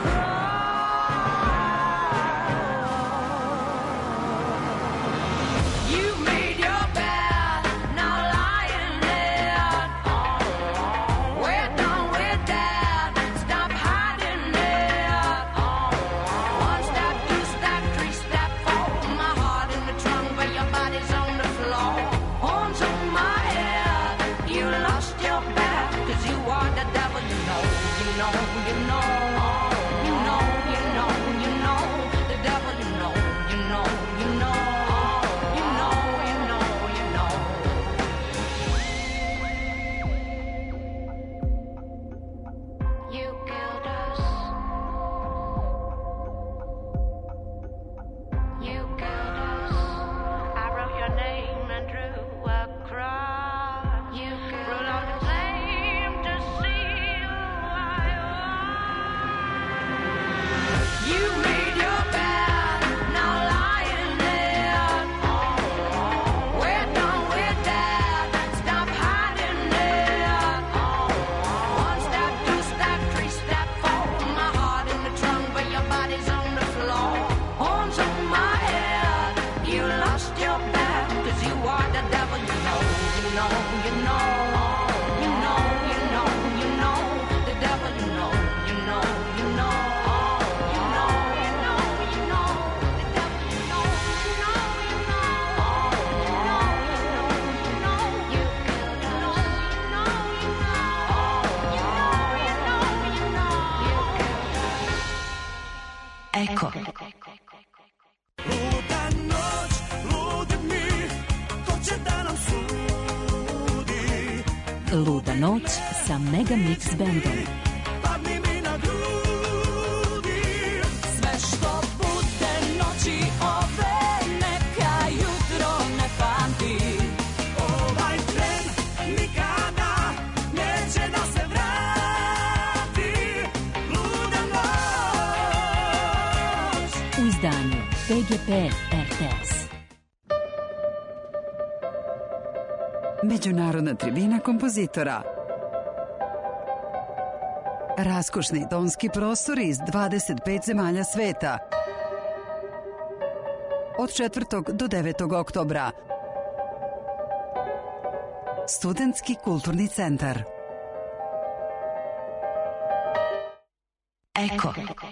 Eko. Luda noć, ludi mi, ko će da nam sudi? Luda noć sa Mega Mix Bandom. Padni izdanje PGP RTS. Međunarodna tribina kompozitora. Raskošni tonski prostori iz 25 zemalja sveta. Od 4. do 9. oktobra. Studentski kulturni centar. Eko.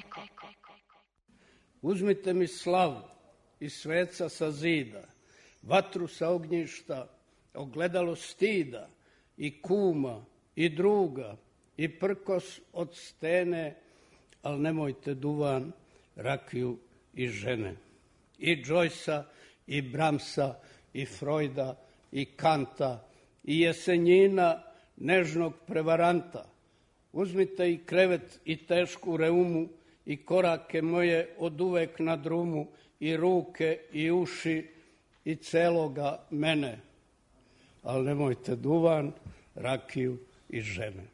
Uzmite mi slavu i sveca sa zida, vatru sa ognjišta, ogledalo stida, i kuma, i druga, i prkos od stene, al nemojte duvan, rakiju i žene. I Joycea, i Bramsa, i Freuda, i Kanta, i Jesenjina, nežnog prevaranta. Uzmite i krevet i tešku reumu, i korake moje od uvek na drumu, i ruke i uši, i celoga mene. Ali nemojte duvan, rakiju i žene.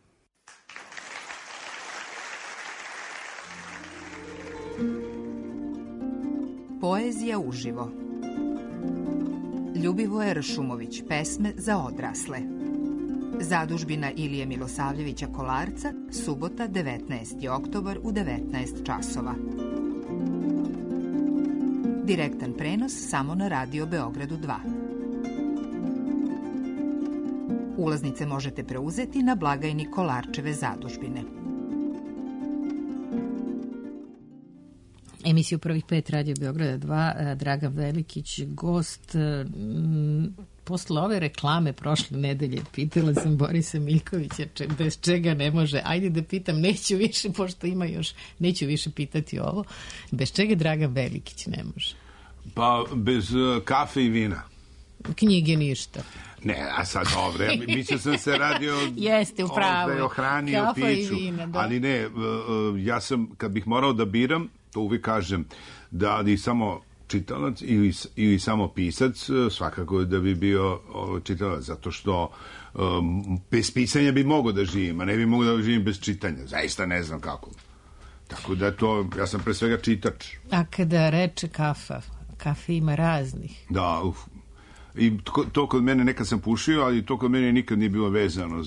Poezija uživo. Ljubivoje Ršumović, pesme za odrasle. Zadužbina Ilije Milosavljevića Kolarca, subota 19. oktobar u 19 časova. Direktan prenos samo na Radio Beogradu 2. Ulaznice možete preuzeti na blagajni Kolarčeve zadužbine. Emisiju prvih 5 Radio Beograda 2, Dragan Velikić, gost. Posle ove reklame prošle nedelje pitala sam Borisa Miljkovića bez čega ne može. Ajde da pitam, neću više, pošto ima još, neću više pitati ovo. Bez čega Dragan Velikić ne može? Pa bez kafe i vina. Knjige ništa. Ne, a sad dobro, mislio sam se radio jeste, upravo. O hrani i o piću. Vina, da. Ali ne, ja sam, kad bih morao da biram, to uvijek kažem, da li samo čitalac ili samo pisac, svakako da bi bio čitalac, zato što bez pisanja bi mogao da živim, a ne bi mogao da živim bez čitanja. Zaista ne znam kako. Tako da to, ja sam pre svega čitač. A kada reče kafe ima raznih. Da, i to kod mene, nekad sam pušio, ali to kod mene nikad nije bilo vezano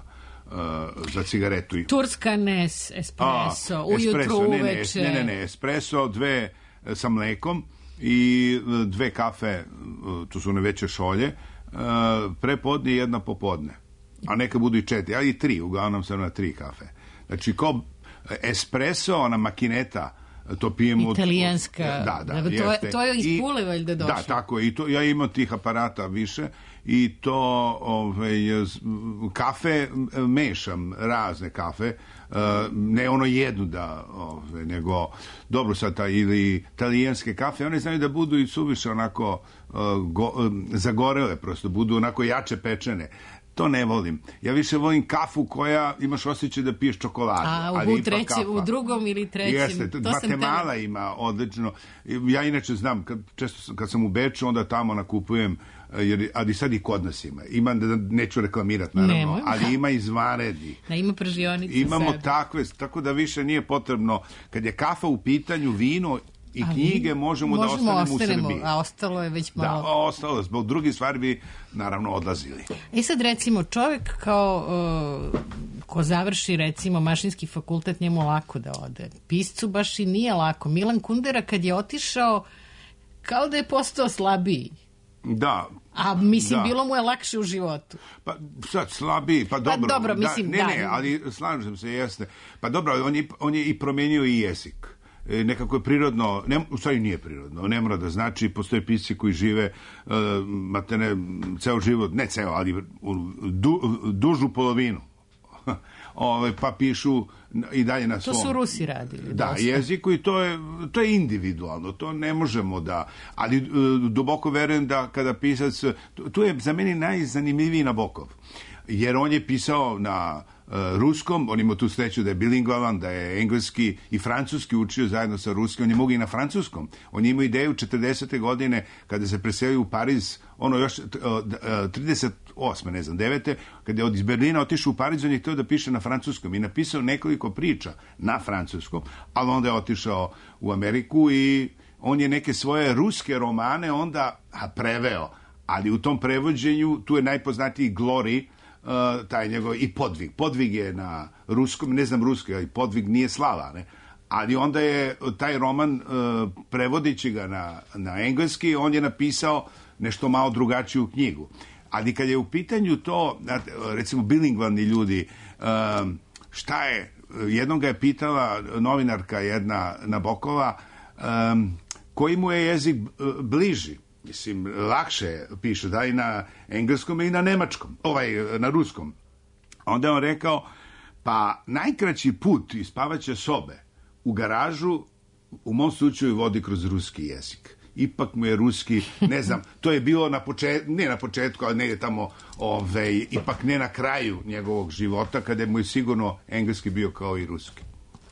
za cigaretu. Turskanes, espresso, ujutru, uveče. Ne, espresso, 2 sa mlekom i 2 kafe, to su one veće šolje, prepodne i 1 popodne. A neka budu i 4, ali i 3, uglavnom sam na 3 kafe. Znači, kao espresso, ona makineta, to pijemo italijanska, da, to je iz Pule valjda došlo. Da, tako je, i to, ja imam tih aparata više i to kafe mešam, razne kafe, ne ono jednu nego dobro sad ili italijanske kafe, one znaju da budu i suviše onako zagorele, prosto budu onako jače pečene. To ne volim. Ja više volim kafu koja imaš osjećaj da piješ čokoladu. U drugom ili trećem. Jeste, Gvatemala ima odlično. Ja inače znam, često kad sam u Beču, onda tamo nakupujem, ali sad i kod nas ima. Ima, da neću reklamirati, naravno, ali ima izvanredni. Ima pržionice. Imamo takve, tako da više nije potrebno. Kad je kafa u pitanju, vino i knjige možemo da ostanemo u Srbiji. A ostalo je već malo. Da, ostalo. Zbog drugih stvari bi naravno odlazili. I sad recimo čovjek ko završi recimo mašinski fakultet, njemu lako da ode. Piscu baš i nije lako. Milan Kundera kad je otišao kao da je postao slabiji. Da. A mislim, bilo mu je lakše u životu. Pa sad slabiji, pa dobro. Pa dobro, mislim, da. Ne, ali slažem se, jeste. Pa dobro, on je i promenio i jezik. Nekako je prirodno, u stvari nije prirodno, ne mora da znači, postoje pisci koji žive ceo život, ne ceo, ali dužu polovinu, pa pišu i dalje na svom. To su Rusi radili. Da, jeziku, i to je individualno, to ne možemo da, ali duboko verujem da kada pisac, tu je za meni najzanimljiviji Nabokov, jer on je pisao na ruskom, on ima tu sreću da je bilingvalan, da je engleski i francuski učio zajedno sa ruskim, on je mogu i na francuskom. On je imao ideju 40. godine kada se preselio u Pariz, ono još 38. ne znam, 9. kada je iz Berlina otišao u Pariz, on je htio da piše na francuskom i napisao nekoliko priča na francuskom, ali onda je otišao u Ameriku i on je neke svoje ruske romane onda preveo, ali u tom prevođenju tu je najpoznatiji Glory, taj njegov i Podvig. Podvig je na ruskom, ne znam ruski, ali Podvig nije slava, ne? Ali onda je taj roman, prevodići ga na engleski, on je napisao nešto malo drugačiju knjigu. Ali kad je u pitanju to, recimo bilingvalni ljudi, šta je, jednom ga je pitala novinarka jedna Nabokova, koji mu je jezik bliži. Mislim, lakše piše da i na engleskom i na nemačkom, na ruskom. Onda je on rekao, pa najkraći put iz spavaće sobe u garažu u mom slučaju vodi kroz ruski jezik. Ipak mu je ruski, ne znam, to je bilo ne na početku, ali negdje tamo, ipak ne na kraju njegovog života, kada mu je sigurno engleski bio kao i ruski.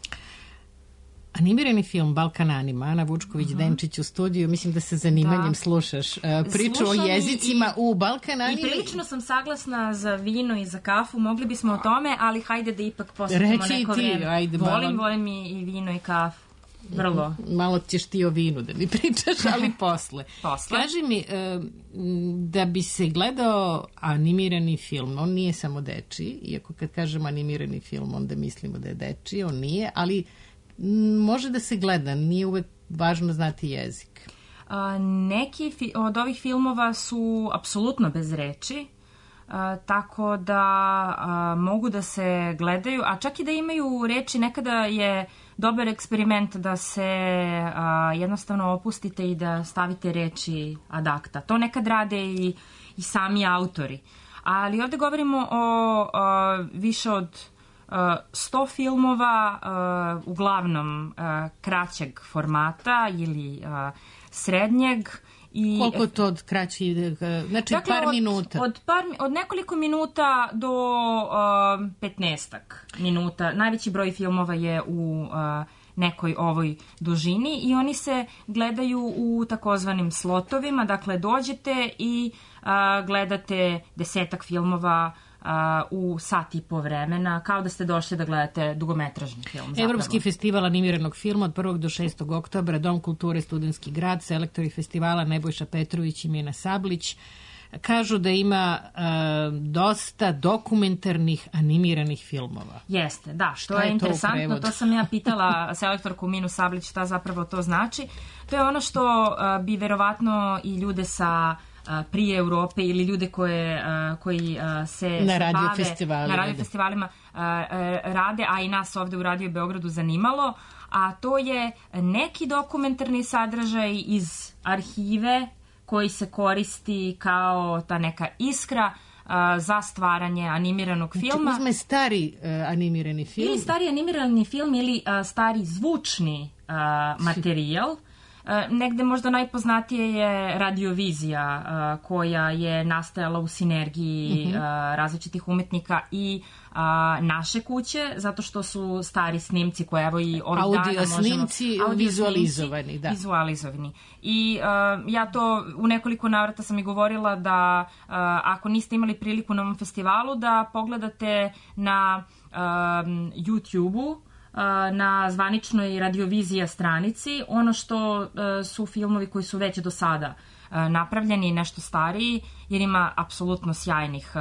Animirani film Balkan Anima, Ana Vučković-Denčić u studiju, mislim da sa zanimanjem slušaš priču o jezicima u Balkan Anima. I prilično sam saglasna za vino i za kafu, mogli bismo o tome, ali hajde da ipak posvetimo neko vreme. Ajde, volim i vino i kafu. Vrlo. Malo ćeš ti o vinu da mi pričaš, ali posle. Kaži mi, da bi se gledao animirani film, on nije samo dečiji, iako kad kažemo animirani film, onda mislimo da je dečiji, on nije, ali može da se gleda, nije uvek važno znati jezik. Neki od ovih filmova su apsolutno bez reči, tako da mogu da se gledaju, a čak i da imaju reči, nekada je dobar eksperiment da se jednostavno opustite i da stavite reči ad acta. To nekad rade i sami autori. Ali ovdje govorimo o više od 100 filmova, uglavnom kraćeg formata ili srednjeg. Koliko to od kraćih, znači dakle, par minuta? Od nekoliko minuta do 15 minuta. Najveći broj filmova je u nekoj ovoj dužini i oni se gledaju u takozvanim slotovima. Dakle, dođete i gledate 10 filmova u sat i po vremena, kao da ste došli da gledate dugometražni film. Zapravo. Evropski festival animiranog filma od 1. do 6. oktobra, Dom kulture Studentski grad, selektori festivala Nebojša Petrović i Mina Sablić. Kažu da ima dosta dokumentarnih animiranih filmova. Jeste, da, što je interesantno, to sam ja pitala selektorku Minu Sablić šta zapravo to znači. To je ono što bi verovatno i ljude sa prije Europe ili ljude koji se na radio festivalima rade, a i nas ovdje u Radio Beogradu zanimalo, a to je neki dokumentarni sadržaj iz arhive koji se koristi kao ta neka iskra za stvaranje animiranog filma. Uzme stari animirani film. Ili stari animirani film ili stari zvučni materijal. Negde možda najpoznatije je radiovizija koja je nastajala u sinergiji različitih umetnika i naše kuće, zato što su stari snimci koje evo i ovih dana možemo... Snimci vizualizovani, da. Vizualizovani. I ja to u nekoliko navrata sam i govorila da ako niste imali priliku na ovom festivalu da pogledate na YouTube-u na zvaničnoj radiovizija stranici ono što su filmovi koji su već do sada napravljeni, nešto stariji, jer ima apsolutno sjajnih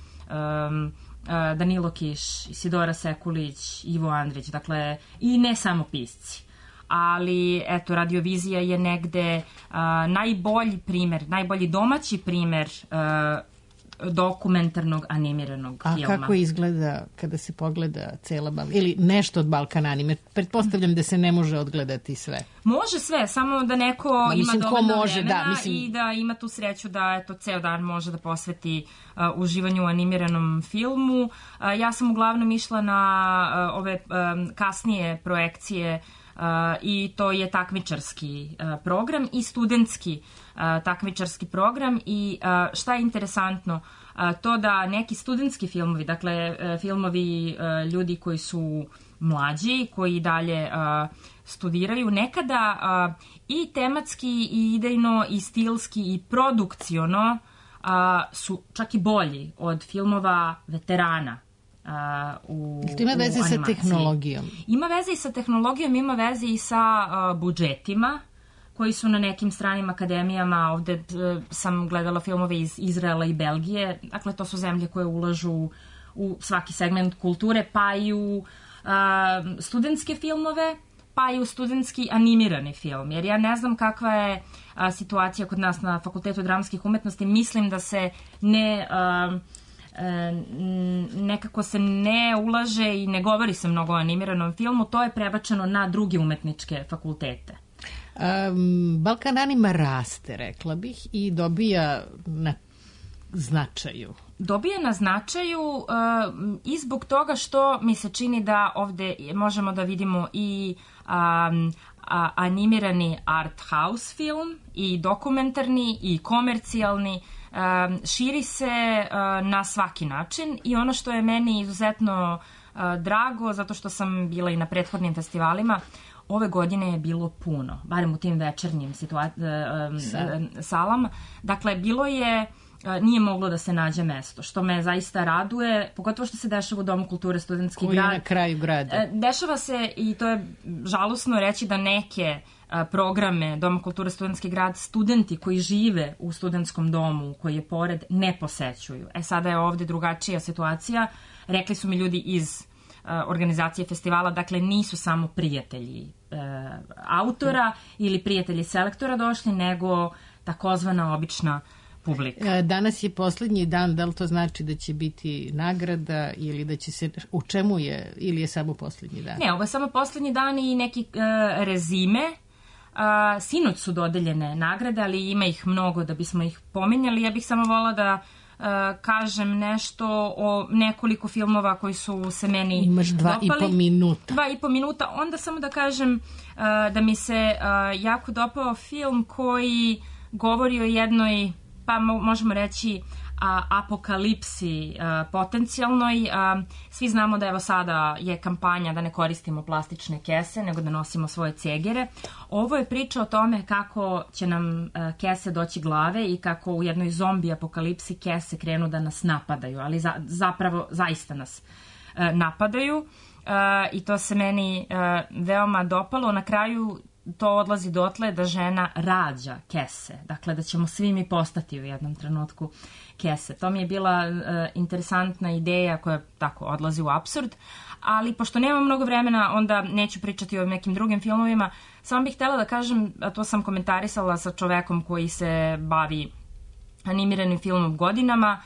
Danilo Kiš, Isidora Sekulić, Ivo Andrić, dakle i ne samo pisci. Ali eto, radiovizija je negde najbolji primer, najbolji domaći primer dokumentarnog animiranog filma. A kako izgleda kada se pogleda cela ili nešto od Balkan Anime? Pretpostavljam da se ne može odgledati sve. Može sve, samo da neko ima dovoljno vremena i da ima tu sreću da ceo dan može da posveti uživanju u animiranom filmu. Ja sam uglavnom išla na ove kasnije projekcije i to je takmičarski program i studentski takmičarski program i šta je interesantno, to da neki studentski filmovi, dakle filmovi ljudi koji su mlađi, koji dalje studiraju, nekada i tematski i idejno i stilski i produkciono su čak i bolji od filmova veterana. Ima veze sa tehnologijom? Ima veze i sa tehnologijom, ima veze i sa budžetima koji su na nekim stranim akademijama. Ovde sam gledala filmove iz Izraela i Belgije. Dakle, to su zemlje koje ulažu u svaki segment kulture, pa i u studentske filmove, pa i u studentski animirani film. Jer ja ne znam kakva je situacija kod nas na Fakultetu dramskih umetnosti. Mislim da se nekako se ne ulaže i ne govori se mnogo o animiranom filmu. To je prebačeno na druge umetničke fakultete. Balkan Anima raste, rekla bih, i dobija na značaju. Dobije na značaju i zbog toga što mi se čini da ovde možemo da vidimo i animirani art house film, i dokumentarni, i komercijalni. Širi se na svaki način i ono što je meni izuzetno drago, zato što sam bila i na prethodnim festivalima, ove godine je bilo puno, barem u tim večernjim salama. Dakle, bilo je, nije moglo da se nađe mesto, što me zaista raduje, pogotovo što se dešava u Domu kulture Studentski grad. Koji je na kraju grada. Dešava se, i to je žalosno reći, da neke programe Doma kulture Studentski grad studenti koji žive u studentskom domu koji je pored ne posećuju. Sada je ovde drugačija situacija. Rekli su mi ljudi iz organizacije festivala, dakle nisu samo prijatelji autora ili prijatelji selektora došli, nego takozvana obična publika. Danas je poslednji dan, da li to znači da će biti nagrada ili da će se, u čemu je, ili je samo poslednji dan? Ne, ovo je samo poslednji dan i neki rezime. Sinoć su dodeljene nagrade, ali ima ih mnogo da bismo ih pominjali. Ja bih samo volila da kažem nešto o nekoliko filmova koji su se meni Imaš 2,5 minuta. 2,5 minuta. Onda samo da kažem da mi se jako dopao film koji govori o jednoj, pa možemo reći, apokalipsi potencijalnoj. Svi znamo da evo sada je kampanja da ne koristimo plastične kese, nego da nosimo svoje cegere. Ovo je priča o tome kako će nam kese doći glave i kako u jednoj zombi apokalipsi kese krenu da nas napadaju, ali zapravo zaista nas napadaju. I to se meni veoma dopalo. Na kraju to odlazi dotle da žena rađa kese. Dakle, da ćemo svi mi postati u jednom trenutku kese. To mi je bila interesantna ideja koja tako odlazi u apsurd, ali pošto nema mnogo vremena, onda neću pričati o nekim drugim filmovima. Samo bih htjela da kažem, a to sam komentarisala sa čovekom koji se bavi animiranim filmom godinama,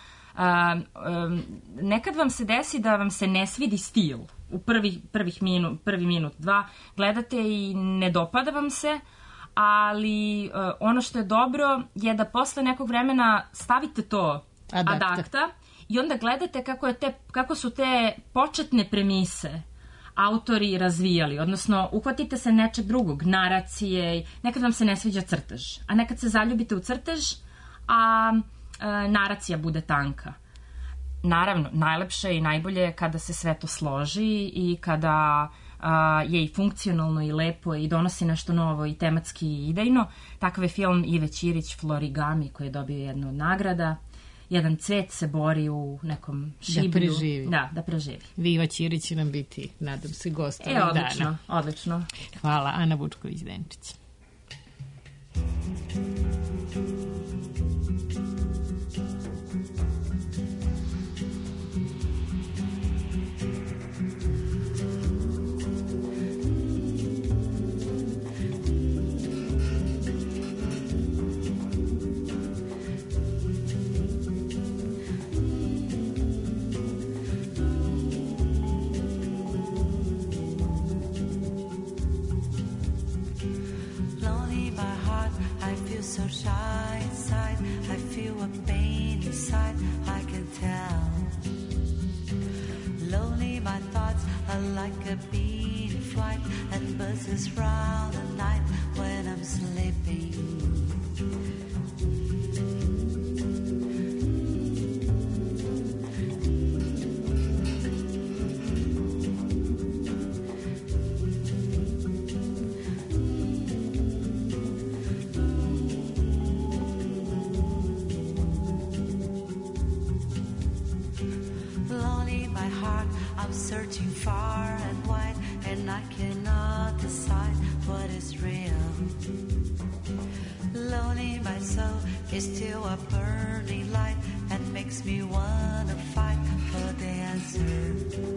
nekad vam se desi da vam se ne svidi stil u prvi minut, dva, gledate i ne dopada vam se, ali ono što je dobro je da posle nekog vremena stavite to adakta i onda gledate kako su te početne premise autori razvijali, odnosno uhvatite se nečeg drugog, naracije, nekad vam se ne sviđa crtež, a nekad se zaljubite u crtež, a naracija bude tanka. Naravno, najlepše i najbolje je kada se sve to složi i kada je i funkcionalno i lepo i donosi nešto novo i tematski i idejno. Takav je film Ive Ćirić Florigami koji je dobio jednu od nagrada. Jedan cvet se bori u nekom šiblju. Da preživi. Da preživi. Iva Ćirić će nam biti, nadam se, gost ovih dana. Odlično, odlično. Hvala, Ana Vučković-Denčić. So shy inside, I feel a pain inside, I can tell. Lonely, my thoughts are like a bee in flight, and buzzes round the night when I'm sleeping. Searching far and wide, and I cannot decide what is real. is still a burning light that makes me wanna fight for the answer.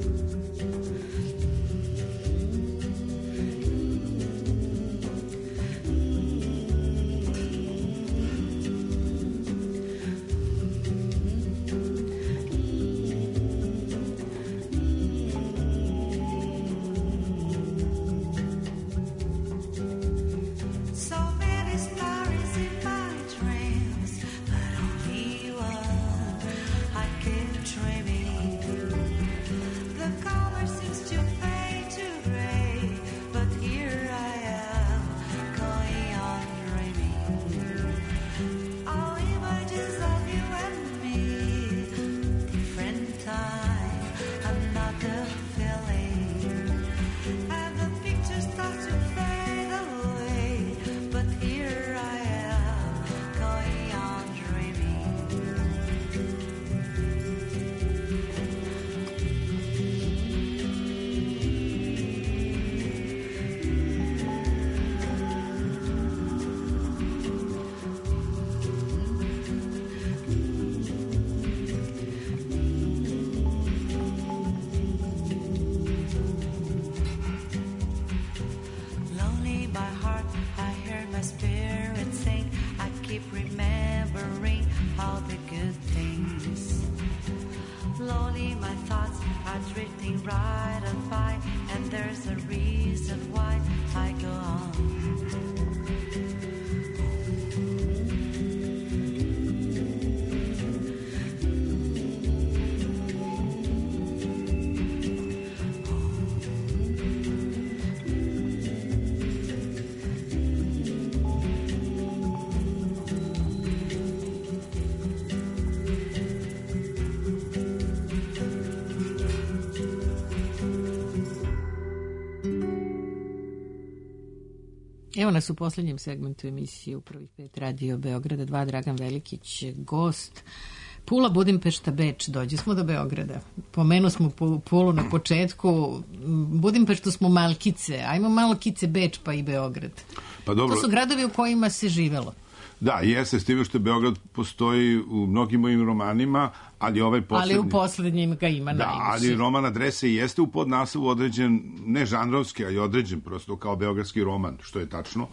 Evo nas u poslednjem segmentu emisije u prvih 5 Radio Beograda 2, Dragan Velikić, gost. Pula, Budimpešta, Beč, dođe smo do Beograda. Pomenu smo Pulu na početku, Budimpeštu smo malkice, ajmo malkice Beč pa i Beograd. Pa dobro. To su gradovi u kojima se živelo. Da, jeste, s time što Beograd postoji u mnogim mojim romanima, ali ovaj poslednji... Ali u poslednjem ga ima najviše. Da, ali roman Adrese jeste u podnaslovu određen, ne žanrovski, ali određen prosto kao beogradski roman, što je tačno.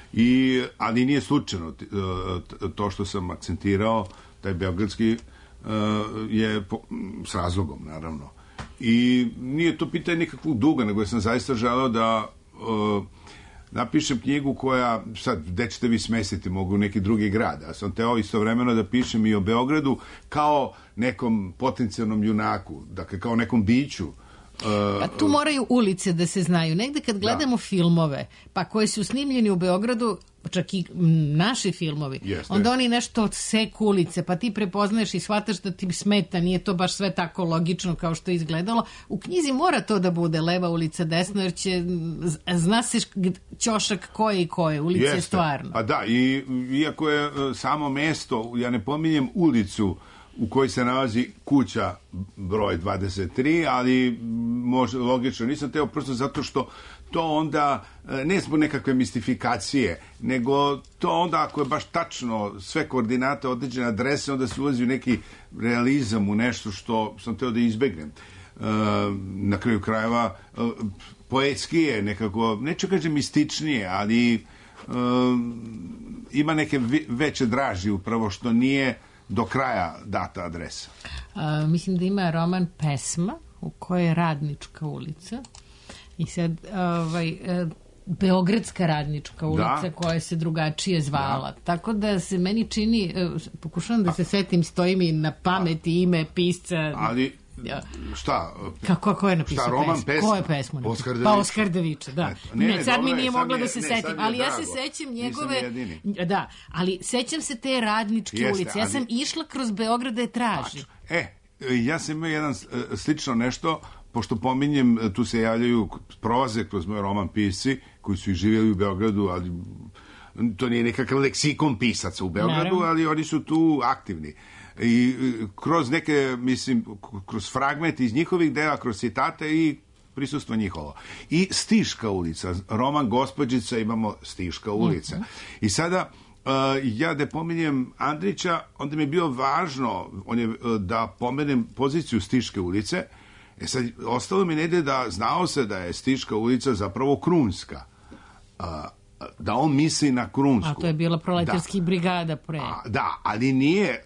Ali nije slučajno to što sam akcentirao, taj beogradski je s razlogom, naravno. I nije to pitanje nikakvog duga, nego sam zaista želeo da... napišem knjigu koja, sad, gde ćete vi smestiti, mogu neki drugi grad, a sam teo istovremeno da pišem i o Beogradu kao nekom potencijalnom junaku, dakle kao nekom biću. A tu moraju ulice da se znaju. Negde kad gledamo filmove, pa koji su snimljeni u Beogradu, čak i naši filmovi, onda oni nešto odseku ulice, pa ti prepoznaješ i shvataš da ti smeta, nije to baš sve tako logično kao što je izgledalo. U knjizi mora to da bude leva ulica, desna, jer zna se ćošak koje i koje, ulice je stvarno. Pa da, i iako je samo mesto, ja ne pominjem ulicu u kojoj se nalazi kuća broj 23, ali može, logično, nisam teo prosto zato što to onda, ne zbog nekakve mistifikacije, nego to onda ako je baš tačno sve koordinate, određene adrese, onda se ulazi u neki realizam, u nešto što sam teo da izbegnem. Na kraju krajeva, poetski je nekako, neću kažem mističnije, ali ima neke veće draži upravo što nije do kraja data adresa. Mislim da ima roman Pesma u kojoj je Radnička ulica i sad Beogradska Radnička ulica koja se drugačije zvala. Tako da se meni čini, pokušavam da se setim, stoji mi na pameti ime pisca. Ali šta? Ko je napisao roman pesmu? Ko je pesmu napisao? Pa Oskar Daviča, da. Ne, sad mi nije moglo da se setim, ali ja se sećam njegove... Da, ali sećam se te Radničke ulice. Ja sam išla kroz Beograd da je tražim. Ja sam imao jedan slično nešto, pošto pominjem, tu se javljaju, prolaze kroz moj roman pisci, koji su i živjeli u Beogradu, ali to nije nekakav leksikon pisaca u Beogradu, ali oni su tu aktivni. I kroz neke, mislim, kroz fragmente iz njihovih dela, kroz citate i prisustvo njihovo. I Stiška ulica, roman Gospođica, imamo Stiška ulica. I sada ja da pominjem Andrića, onda mi je bilo važno da pomenem poziciju Stiške ulice. Sad, ostalo mi negde da znao se da je Stiška ulica zapravo krunska. Da on misli na krunsku. A to je bila proletarskih brigada pre. Da, ali nije,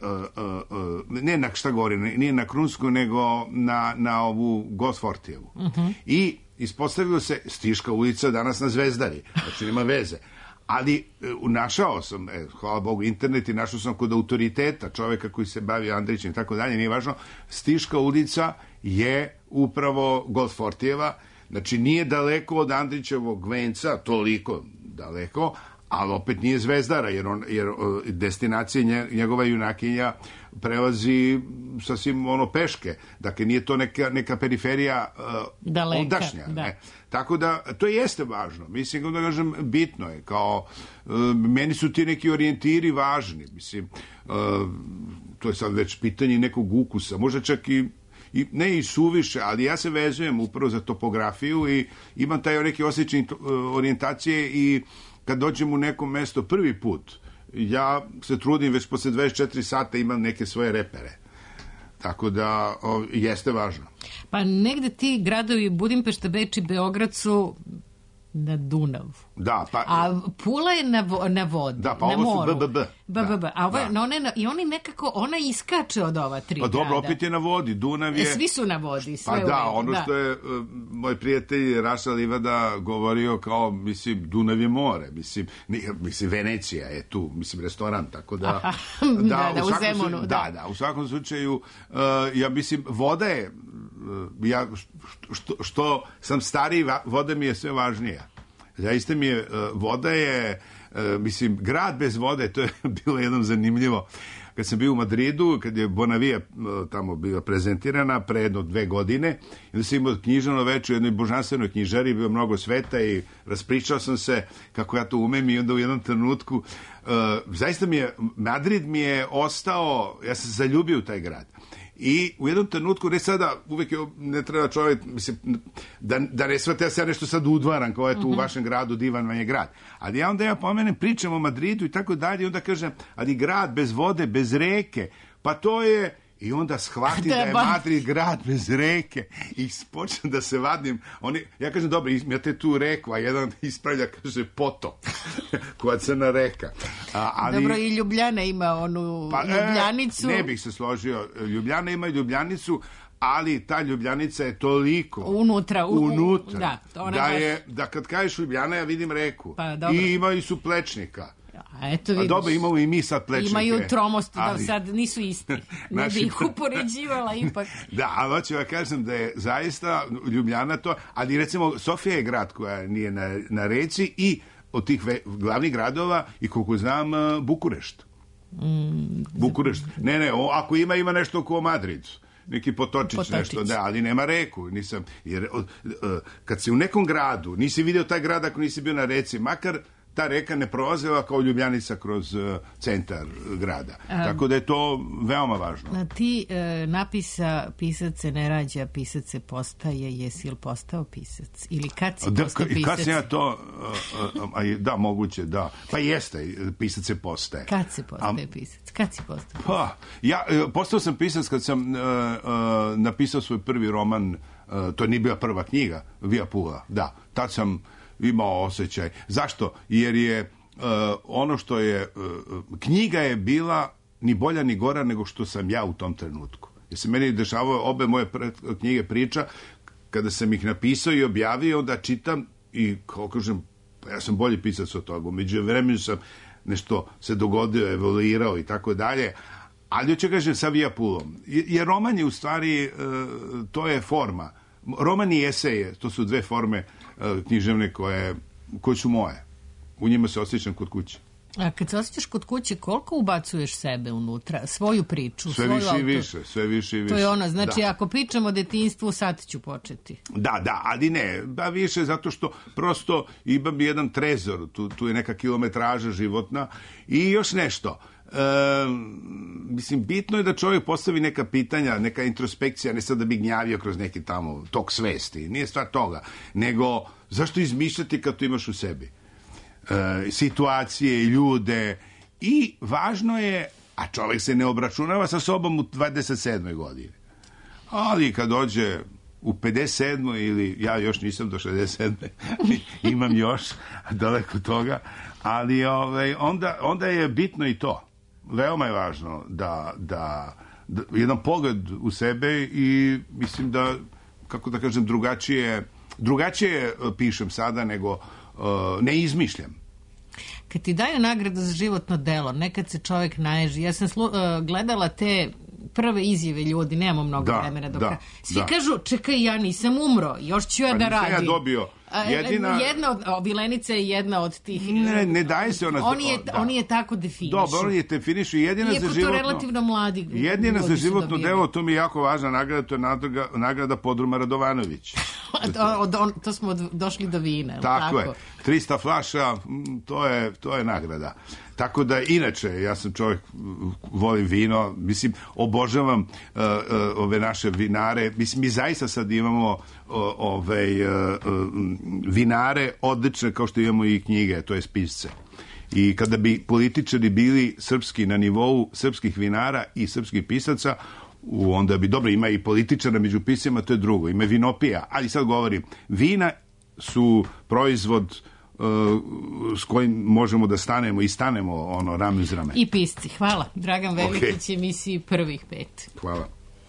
ne na šta govorim, nije na krunsku, nego na ovu Gosfortijevu. I ispostavilo se Stiška ulica danas na Zvezdari, znači nema veze. Ali našao sam, hvala Bogu, internet i našao sam kod autoriteta, čoveka koji se bavi Andrićem i tako dalje, nije važno, Stiška ulica je upravo Gosfortijeva, znači nije daleko od Andrićevog venca, toliko daleko, ali opet nije Zvezdara, jer destinacija njegova junakinja prelazi sasvim peške. Dakle, nije to neka periferija ondašnja. Da. Tako da, to jeste važno. Mislim, da kažem, bitno je. Kao, meni su ti neki orijentiri važni. Mislim, to je sad već pitanje nekog ukusa. Možda čak ne i suviše, ali ja se vezujem upravo za topografiju i imam taj neki osjećaj orijentacije i kad dođem u neko mesto prvi put, ja se trudim već posle 24 sata imam neke svoje repere. Tako da jeste važno. Pa negde ti gradovi Budimpešta, Beč i Beograd su na Dunavu. Da, pa... A Pula je na vodi, da, pa na ovo moru. su BBB. A ovo je, i oni nekako, ona iskače od ova tri grada. Pa dobro, opet je na vodi, Dunav je... Svi su na vodi, sve pa da, ono što je moj prijatelj Raša Livada govorio kao, mislim, Dunav je more, mislim, Venecija je tu, mislim, restoran, tako da... da, u Zemunu. Da, u svakom slučaju, ja mislim, voda je, ja, što sam stariji, voda mi je sve važnija. Zaista mi je, voda je, mislim, grad bez vode, to je bilo jednom zanimljivo. Kad sam bio u Madridu, kad je Bonavija tamo bila prezentirana pre jedno 2 godine, onda sam imao književno veče u jednoj božanstvenoj knjižari, bilo mnogo sveta i raspričao sam se kako ja to umem i onda u jednom trenutku, zaista Madrid mi je ostao, ja sam se zaljubio u taj grad. I u jednom trenutku, ne sada, uvek ne treba čovjek, mislim, da ne shvate ja se nešto sad udvaram, kao je tu u vašem gradu, divan vam je grad. Ali ja pomenem, pričam o Madridu i tako dalje, i onda kažem, ali grad bez vode, bez reke, pa to je... I onda shvati da je Madrid grad bez reke i počnem da se vadim. Ja kažem, dobro, imate tu reku, a jedan ispravlja, kaže, potok, koja crna reka. Dobro, i Ljubljana ima onu Ljubljanicu. Ne bih se složio. Ljubljana ima i Ljubljanicu, ali ta Ljubljanica je toliko unutra da kad kažeš Ljubljana, ja vidim reku. I imaju su Plečnika. Dobro, imamo i mi sad Plečnike. Imaju Tromost, da sad nisu isti. Ne bi ih upoređivala ipak. Da, ali hoću ja kažem da je zaista Ljubljana to, ali recimo Sofija je grad koja nije na reci i od tih glavnih gradova i koliko znam Bukurešt. Bukurešt. Ne, ako ima nešto oko Madrid. Neki potočić nešto, da, ali nema reku. Jer kad si u nekom gradu, nisi vidio taj grad ako nisi bio na reci, makar ta reka ne prolazila kao Ljubljanica kroz centar grada. Tako da je to veoma važno. Ti napisa pisac se ne rađa, pisac se postaje. Jesi li postao pisac? Ili kad si postao pisac? Kad sam ja to... da, moguće, da. Pa jeste, pisac se postaje. Kad se postaje pisac? Kad si postao pisac? Pa, postao sam pisac kad sam napisao svoj prvi roman, to nije bila prva knjiga, Via Pula. Da, tad sam imao osjećaj. Zašto? Jer je ono što je... knjiga je bila ni bolja ni gora nego što sam ja u tom trenutku. Jer se meni dešavaju obe moje knjige priča, kada sam ih napisao i objavio, onda čitam i, kao kažem, ja sam bolji pisac od toga. Među vremenu sam nešto se dogodio, evoluirao i tako dalje. Ali hoću kažem sa Via Pulom. Jer roman je u stvari, to je forma. Roman i eseje, to su dve forme književne koje su moje. U njima se osjećam kod kuće. A kad se osjećaš kod kuće, koliko ubacuješ sebe unutra? Svoju priču? Sve više i više. To je ono, znači ako pričam o detinjstvu, sad ću početi. Da, ali ne, više zato što prosto imam jedan trezor, tu je neka kilometraža životna i još nešto. Mislim, bitno je da čovjek postavi neka pitanja, neka introspekcija, ne sad da bi gnjavio kroz neki tamo tok svesti, nije stvar toga, nego zašto izmišljati kad to imaš u sebi? Situacije, ljude I važno je, a čovjek se ne obračunava sa sobom u 27. godini. Ali kad dođe u 57. ili ja još nisam do 67. imam još daleko toga, ali onda je bitno i to. Veoma je važno da jedan pogled u sebe i mislim da, kako da kažem, drugačije pišem sada nego ne izmišljam. Kad ti daju nagradu za životno delo, nekad se čovjek naježi. Ja sam gledala te prve izjave ljudi, nemamo mnogo vremena dok... Svi kažu, čekaj, ja nisam umro, još ću ja da radim. Ja dobio. Vilenica je jedna od tih... Ne daje se ona... Oni je tako definišu. Dobro, oni je definišu jedina za životno... Iako to relativno mladi ljudi. Jedina za životno delo, to mi je jako važna nagrada, to je nagrada Podruma Radovanović. To smo došli do vina. Tako je. 300 flaša, to je nagrada. Tako da, inače, ja sam čovjek, volim vino, mislim, obožavam ove naše vinare, mislim, mi zaista sad imamo vinare odlične, kao što imamo i knjige, to je pisce. I kada bi političari bili srpski na nivou srpskih vinara i srpskih pisaca, onda bi, dobro, ima i političara među piscima, to je drugo, ima vinopija, ali sad govorim, vina su proizvod s kojim možemo da stanemo rame uz rame. I pisci. Hvala. Dragan Velikić, emisiji Prvih 5. Hvala.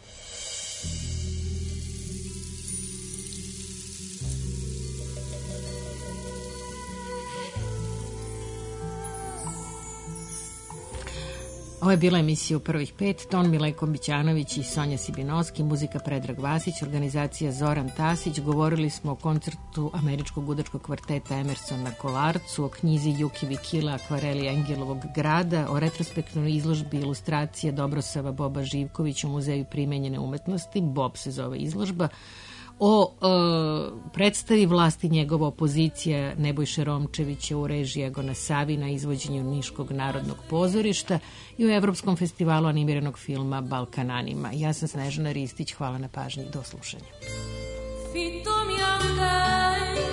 Ovo je bila emisija u Prvih 5, ton Milejko Bićanović i Sonja Sibinovski, muzika Predrag Vasić, organizacija Zoran Tasić. Govorili smo o koncertu američkog gudačkog kvarteta Emerson na Kolarcu, o knjizi Juki Vikila, Akvareli Engelovog grada, o retrospektivnoj izložbi ilustracije Dobrosava Boba Živkovića u Muzeju primenjene umetnosti, Bob se zove izložba, o predstavi Vlasti njegova opozicija Nebojše Romčevića u režiji Egona Savina, izvođenju Niškog narodnog pozorišta i o Evropskom festivalu animiranog filma Balkananima. Ja sam Snežana Ristić, hvala na pažnji, do slušanja.